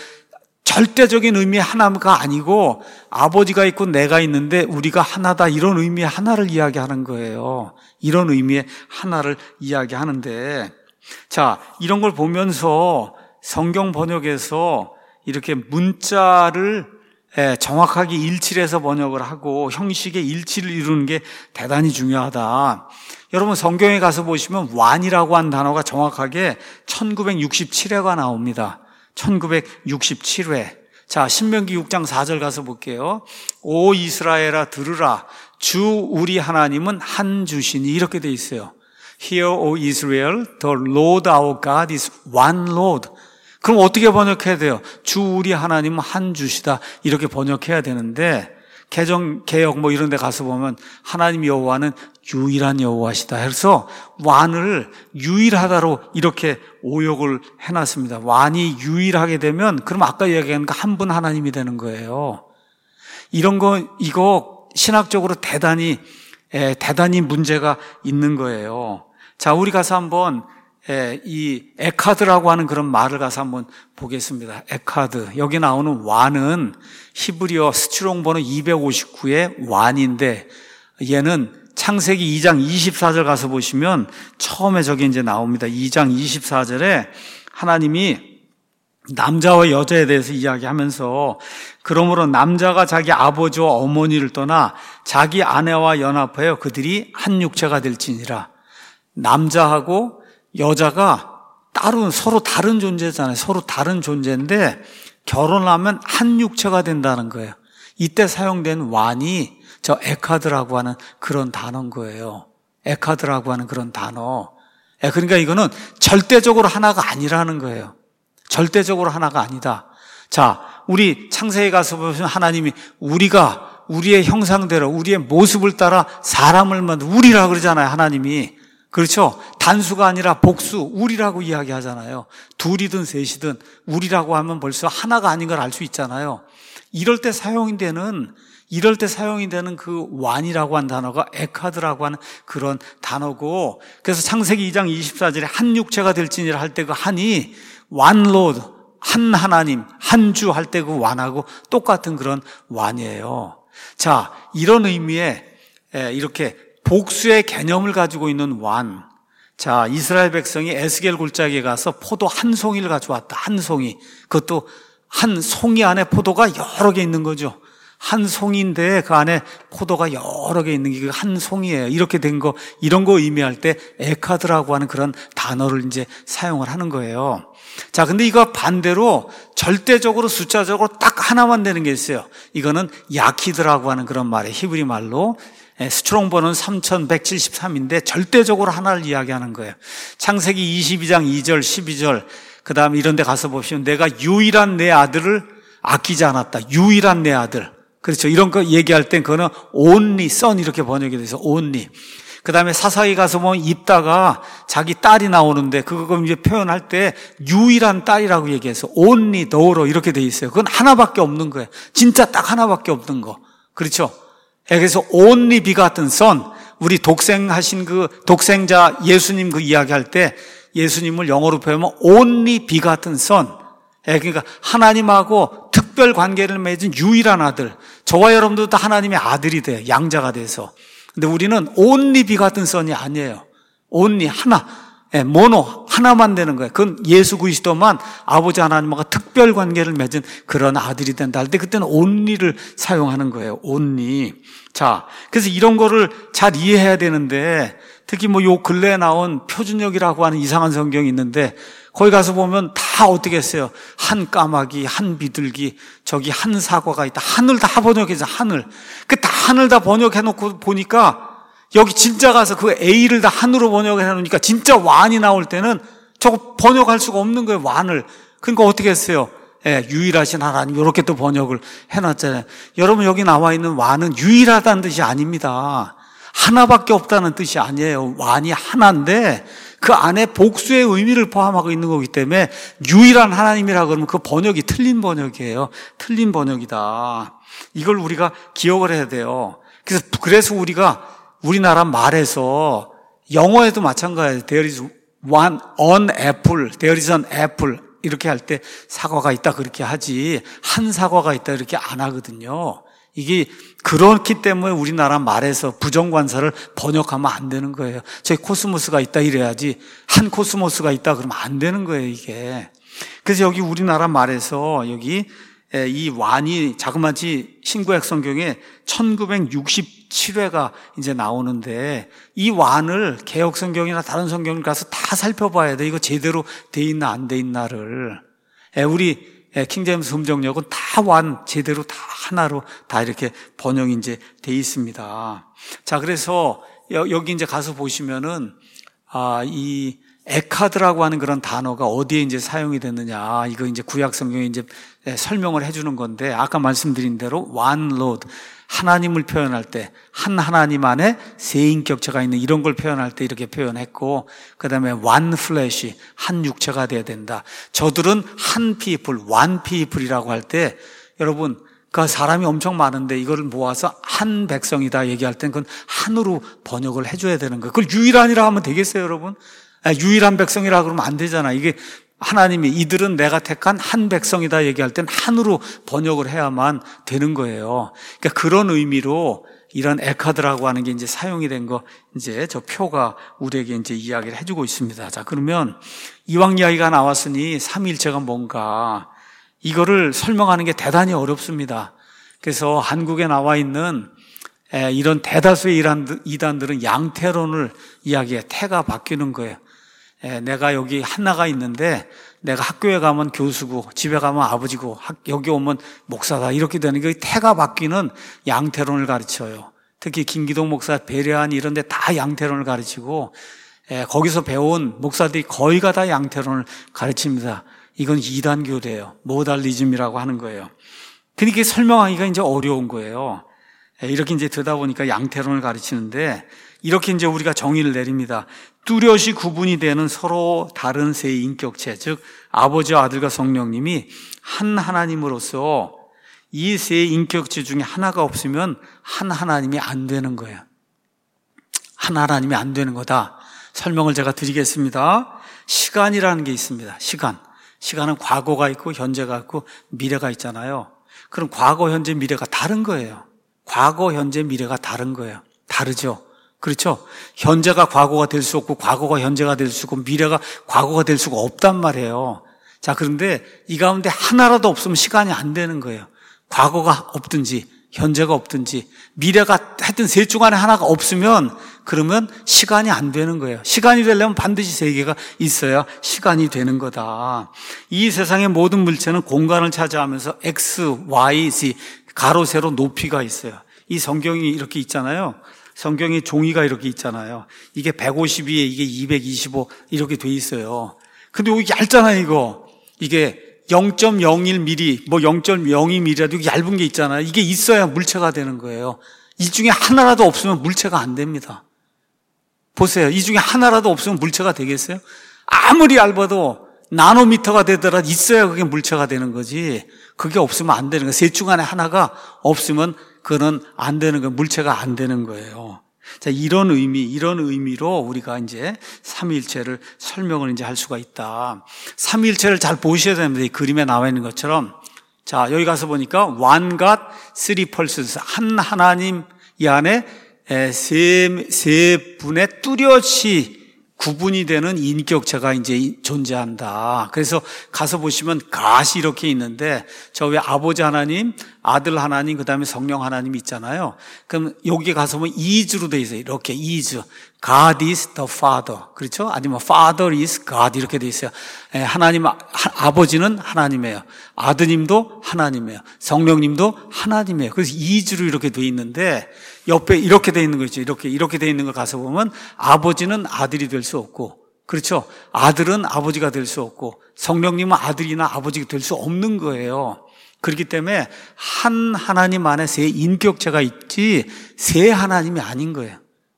절대적인 의미의 하나가 아니고 아버지가 있고 내가 있는데 우리가 하나다 이런 의미의 하나를 이야기하는 거예요. 이런 의미의 하나를 이야기하는데 자 이런 걸 보면서 성경 번역에서 이렇게 문자를 정확하게 일치를 해서 번역을 하고 형식의 일치를 이루는 게 대단히 중요하다. 여러분 성경에 가서 보시면 완이라고 한 단어가 정확하게 천구백육십칠 회가 나옵니다. 천구백육십칠 회. 자, 신명기 육 장 사 절 가서 볼게요. 오 이스라엘아 들으라. 주 우리 하나님은 한 주시니 이렇게 돼 있어요. Hear, O Israel, the Lord our God is one Lord. 그럼 어떻게 번역해야 돼요? 주 우리 하나님은 한 주시다. 이렇게 번역해야 되는데 개정, 개혁 뭐 이런 데 가서 보면 하나님 여호와는 유일한 여호와시다 해서 완을 유일하다로 이렇게 오역을 해놨습니다. 완이 유일하게 되면 그럼 아까 이야기한 거 한 분 하나님이 되는 거예요. 이런 거 이거 신학적으로 대단히 에, 대단히 문제가 있는 거예요. 자, 우리 가서 한번 에, 이 에카드라고 하는 그런 말을 가서 한번 보겠습니다. 에카드. 여기 나오는 완은 히브리어 스트롱 번호 이백오십구의 완인데, 얘는 창세기 이 장 이십사 절 가서 보시면 처음에 저기 이제 나옵니다. 이 장 이십사 절에 하나님이 남자와 여자에 대해서 이야기하면서, 그러므로 남자가 자기 아버지와 어머니를 떠나 자기 아내와 연합하여 그들이 한 육체가 될지니라. 남자하고 여자가 따로 서로 다른 존재잖아요. 서로 다른 존재인데 결혼하면 한 육체가 된다는 거예요. 이때 사용된 완이 저 에카드라고 하는 그런 단어인 거예요. 에카드라고 하는 그런 단어. 그러니까 이거는 절대적으로 하나가 아니라는 거예요. 절대적으로 하나가 아니다. 자, 우리 창세기에 가서 보시면 하나님이 우리가 우리의 형상대로 우리의 모습을 따라 사람을 만들, 우리라 그러잖아요. 하나님이. 그렇죠? 단수가 아니라 복수, 우리라고 이야기하잖아요. 둘이든 셋이든 우리라고 하면 벌써 하나가 아닌 걸 알 수 있잖아요. 이럴 때 사용이 되는 이럴 때 사용이 되는 그 완이라고 한 단어가 에카드라고 하는 그런 단어고, 그래서 창세기 이 장 이십사 절에 한 육체가 될지니라 할 때 그 한이 one Lord, 한 하나님, 한 주 할 때 그 완하고 똑같은 그런 완이에요. 자, 이런 의미의 이렇게 복수의 개념을 가지고 있는 완. 자, 이스라엘 백성이 에스겔 골짜기에 가서 포도 한 송이를 가져왔다. 한 송이. 그것도 한 송이 안에 포도가 여러 개 있는 거죠. 한 송이인데 그 안에 포도가 여러 개 있는 게 한 송이에요. 이렇게 된 거, 이런 거 의미할 때 에카드라고 하는 그런 단어를 이제 사용을 하는 거예요. 자, 근데 이거 반대로 절대적으로 숫자적으로 딱 하나만 되는 게 있어요. 이거는 야키드라고 하는 그런 말이에요. 히브리 말로. 스트롱 번호는 삼천백칠십삼인데 절대적으로 하나를 이야기하는 거예요. 창세기 이십이 장 이 절, 십이 절, 그 다음에 이런 데 가서 보시면 내가 유일한 내 아들을 아끼지 않았다. 유일한 내 아들. 그렇죠. 이런 거 얘기할 땐 그거는 only son 이렇게 번역이 돼서 only. 그 다음에 사사기 가서 보면 입다가 자기 딸이 나오는데 그거 이제 표현할 때 유일한 딸이라고 얘기해서 only daughter 이렇게 돼 있어요. 그건 하나밖에 없는 거예요. 진짜 딱 하나밖에 없는 거. 그렇죠. 그래서 only begotten son, 우리 독생하신 그 독생자 예수님 그 이야기할 때 예수님을 영어로 표현하면 only begotten son. 그러니까 하나님하고 특별 관계를 맺은 유일한 아들. 저와 여러분도 다 하나님의 아들이 돼요. 양자가 돼서. 근데 우리는 only begotten son이 아니에요. only 하나, 모노 하나만 되는 거예요. 그건 예수 그리스도만 아버지 하나님과 특별 관계를 맺은 그런 아들이 된다 할 때 그때는 only를 사용하는 거예요. only. 자, 그래서 이런 거를 잘 이해해야 되는데, 특히 뭐 요 근래에 나온 표준역이라고 하는 이상한 성경이 있는데 거기 가서 보면 다 어떻게 했어요? 한 까마귀, 한 비둘기, 저기 한 사과가 있다. 하늘 다 번역해서 하늘. 그 다 하늘 다 번역해놓고 보니까 여기 진짜 가서 그 A를 다 한으로 번역을 해놓으니까 진짜 완이 나올 때는 저거 번역할 수가 없는 거예요. 완을. 그러니까 어떻게 했어요? 예, 유일하신 하나님 이렇게 또 번역을 해놨잖아요. 여러분 여기 나와 있는 완은 유일하다는 뜻이 아닙니다. 하나밖에 없다는 뜻이 아니에요. 완이 하나인데 그 안에 복수의 의미를 포함하고 있는 거기 때문에 유일한 하나님이라 그러면 그 번역이 틀린 번역이에요. 틀린 번역이다. 이걸 우리가 기억을 해야 돼요. 그래서 그래서 우리가 우리나라 말에서 영어에도 마찬가지예요. There is one an apple, there is an apple 이렇게 할 때 사과가 있다 그렇게 하지 한 사과가 있다 이렇게 안 하거든요. 이게 그렇기 때문에 우리나라 말에서 부정관사를 번역하면 안 되는 거예요. 저기 코스모스가 있다 이래야지 한 코스모스가 있다 그러면 안 되는 거예요, 이게. 그래서 여기 우리나라 말에서 여기 이 완이 자그마치 신구약 성경에 천구백육십칠 회가 이제 나오는데 이 완을 개역 성경이나 다른 성경을 가서 다 살펴봐야 돼. 이거 제대로 돼 있나 안 돼 있나를. 우리 킹제임스 음정역은 다 완 제대로 다 하나로 다 이렇게 번역이 이제 돼 있습니다. 자, 그래서 여기 이제 가서 보시면은 아, 이 에카드라고 하는 그런 단어가 어디에 이제 사용이 됐느냐. 이거 이제 구약 성경에 이제 설명을 해주는 건데, 아까 말씀드린 대로 one Lord, 하나님을 표현할 때, 한 하나님 안에 세 인격체가 있는 이런 걸 표현할 때 이렇게 표현했고, 그 다음에 one flesh, 한 육체가 돼야 된다. 저들은 한 people, one people이라고 할 때, 여러분, 그러니까 사람이 엄청 많은데 이거를 모아서 한 백성이다 얘기할 땐 그건 한으로 번역을 해줘야 되는 거예요. 그걸 유일한이라 하면 되겠어요, 여러분? 유일한 백성이라 그러면 안 되잖아. 이게 하나님이 이들은 내가 택한 한 백성이다 얘기할 땐 한으로 번역을 해야만 되는 거예요. 그러니까 그런 의미로 이런 에카드라고 하는 게 이제 사용이 된 거, 이제 저 표가 우리에게 이제 이야기를 해주고 있습니다. 자, 그러면 이왕 이야기가 나왔으니 삼위일체가 뭔가, 이거를 설명하는 게 대단히 어렵습니다. 그래서 한국에 나와 있는 이런 대다수의 이단들은 양태론을 이야기해. 태가 바뀌는 거예요. 내가 여기 하나가 있는데 내가 학교에 가면 교수고 집에 가면 아버지고 여기 오면 목사다 이렇게 되는 게 태가 바뀌는 양태론을 가르쳐요. 특히 김기동 목사, 배려한 이런 데 다 양태론을 가르치고 거기서 배운 목사들이 거의가 다 양태론을 가르칩니다. 이건 이단 교대예요. 모달리즘이라고 하는 거예요. 그러니까 설명하기가 이제 어려운 거예요. 이렇게 이제 듣다 보니까 양태론을 가르치는데 이렇게 이제 우리가 정의를 내립니다. 뚜렷이 구분이 되는 서로 다른 세 인격체, 즉 아버지와 아들과 성령님이 한 하나님으로서 이 세 인격체 중에 하나가 없으면 한 하나님이 안 되는 거예요. 한 하나님이 안 되는 거다. 설명을 제가 드리겠습니다. 시간이라는 게 있습니다. 시간. 시간은 과거가 있고 현재가 있고 미래가 있잖아요. 그럼 과거, 현재, 미래가 다른 거예요. 과거, 현재, 미래가 다른 거예요. 다르죠. 그렇죠? 현재가 과거가 될 수 없고 과거가 현재가 될 수 없고 미래가 과거가 될 수가 없단 말이에요. 자, 그런데 이 가운데 하나라도 없으면 시간이 안 되는 거예요. 과거가 없든지 현재가 없든지 미래가 하여튼 셋 중 안에 하나가 없으면 그러면 시간이 안 되는 거예요. 시간이 되려면 반드시 세 개가 있어야 시간이 되는 거다. 이 세상의 모든 물체는 공간을 차지하면서 X, Y, Z 가로 세로 높이가 있어요. 이 성경이 이렇게 있잖아요. 성경의 종이가 이렇게 있잖아요. 이게 백오십이에 이게 이백이십오 이렇게 돼 있어요. 근데 여기 얇잖아요, 이거. 이게 영 점 영일 밀리미터, 뭐 영 점 영이 밀리미터라도 이게 얇은 게 있잖아요. 이게 있어야 물체가 되는 거예요. 이 중에 하나라도 없으면 물체가 안 됩니다. 보세요. 이 중에 하나라도 없으면 물체가 되겠어요? 아무리 얇아도 나노미터가 되더라도 있어야 그게 물체가 되는 거지. 그게 없으면 안 되는 거예요. 셋 중 안에 하나가 없으면 그는 안 되는 거예요. 물체가 안 되는 거예요. 자, 이런 의미, 이런 의미로 우리가 이제 삼위일체를 설명을 이제 할 수가 있다. 삼위일체를 잘 보셔야 됩니다. 이 그림에 나와 있는 것처럼. 자, 여기 가서 보니까 one God, three persons. 한 하나님 이 안에 세, 세 분의 뚜렷이 구분이 되는 인격체가 이제 존재한다. 그래서 가서 보시면 갓이 이렇게 있는데 저 위에 아버지 하나님, 아들 하나님, 그 다음에 성령 하나님 있잖아요. 그럼 여기 가서 보면 is로 돼 있어요. 이렇게 is. God is the Father. 그렇죠? 아니면 Father is God 이렇게 돼 있어요. 하나님, 아버지는 하나님이에요. 아드님도 하나님이에요. 성령님도 하나님이에요. 그래서 is로 이렇게 돼 있는데 옆에 이렇게 돼 있는 거 있죠. 이렇게, 이렇게 돼 있는 걸 가서 보면 아버지는 아들이 될 수 없고, 그렇죠? 아들은 아버지가 될 수 없고, 성령님은 아들이나 아버지가 될 수 없는 거예요. 그렇기 때문에 한 하나님 안에 세 인격체가 있지, 세 하나님이 아닌 거예요.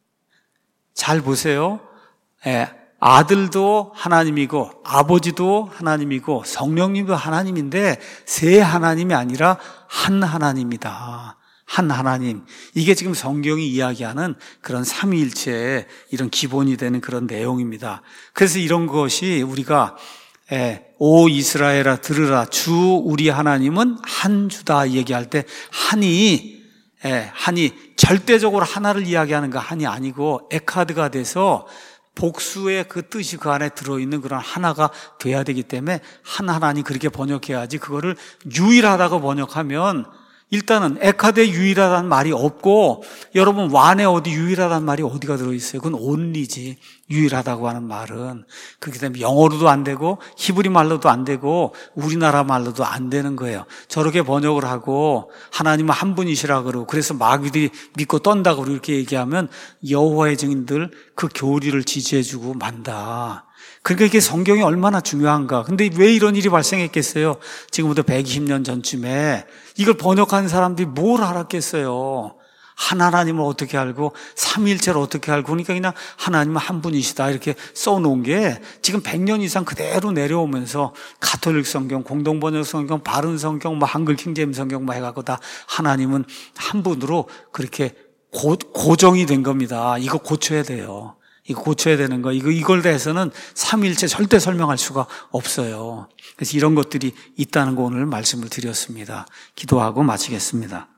잘 보세요. 예, 아들도 하나님이고, 아버지도 하나님이고, 성령님도 하나님인데, 세 하나님이 아니라 한 하나님이다. 한 하나님. 이게 지금 성경이 이야기하는 그런 삼위일체의 이런 기본이 되는 그런 내용입니다. 그래서 이런 것이 우리가 오 이스라엘아 들으라 주 우리 하나님은 한 주다 얘기할 때 한이 한이 절대적으로 하나를 이야기하는 거 한이 아니고 에카드가 돼서 복수의 그 뜻이 그 안에 들어있는 그런 하나가 돼야 되기 때문에 한 하나님 그렇게 번역해야지 그거를 유일하다고 번역하면 일단은 에카드에 유일하다는 말이 없고 여러분 완에 어디 유일하다는 말이 어디가 들어있어요? 그건 only지. 유일하다고 하는 말은. 그렇기 때문에 영어로도 안 되고 히브리 말로도 안 되고 우리나라 말로도 안 되는 거예요. 저렇게 번역을 하고 하나님은 한 분이시라 그러고 그래서 마귀들이 믿고 떤다고 이렇게 얘기하면 여호와의 증인들 그 교리를 지지해주고 만다. 그러니까 이게 성경이 얼마나 중요한가. 근데 왜 이런 일이 발생했겠어요? 지금부터 백이십 년 전쯤에 이걸 번역한 사람들이 뭘 알았겠어요? 한 하나님을 어떻게 알고 삼위일체를 어떻게 알고, 그러니까 그냥 하나님은 한 분이시다 이렇게 써놓은 게 지금 백 년 이상 그대로 내려오면서 가톨릭 성경, 공동번역 성경, 바른 성경, 뭐 한글 킹제임 성경 뭐 해갖고 다 하나님은 한 분으로 그렇게 고, 고정이 된 겁니다. 이거 고쳐야 돼요. 이거 고쳐야 되는 거. 이거, 이걸 대해서는 삼위일체 절대 설명할 수가 없어요. 그래서 이런 것들이 있다는 거 오늘 말씀을 드렸습니다. 기도하고 마치겠습니다.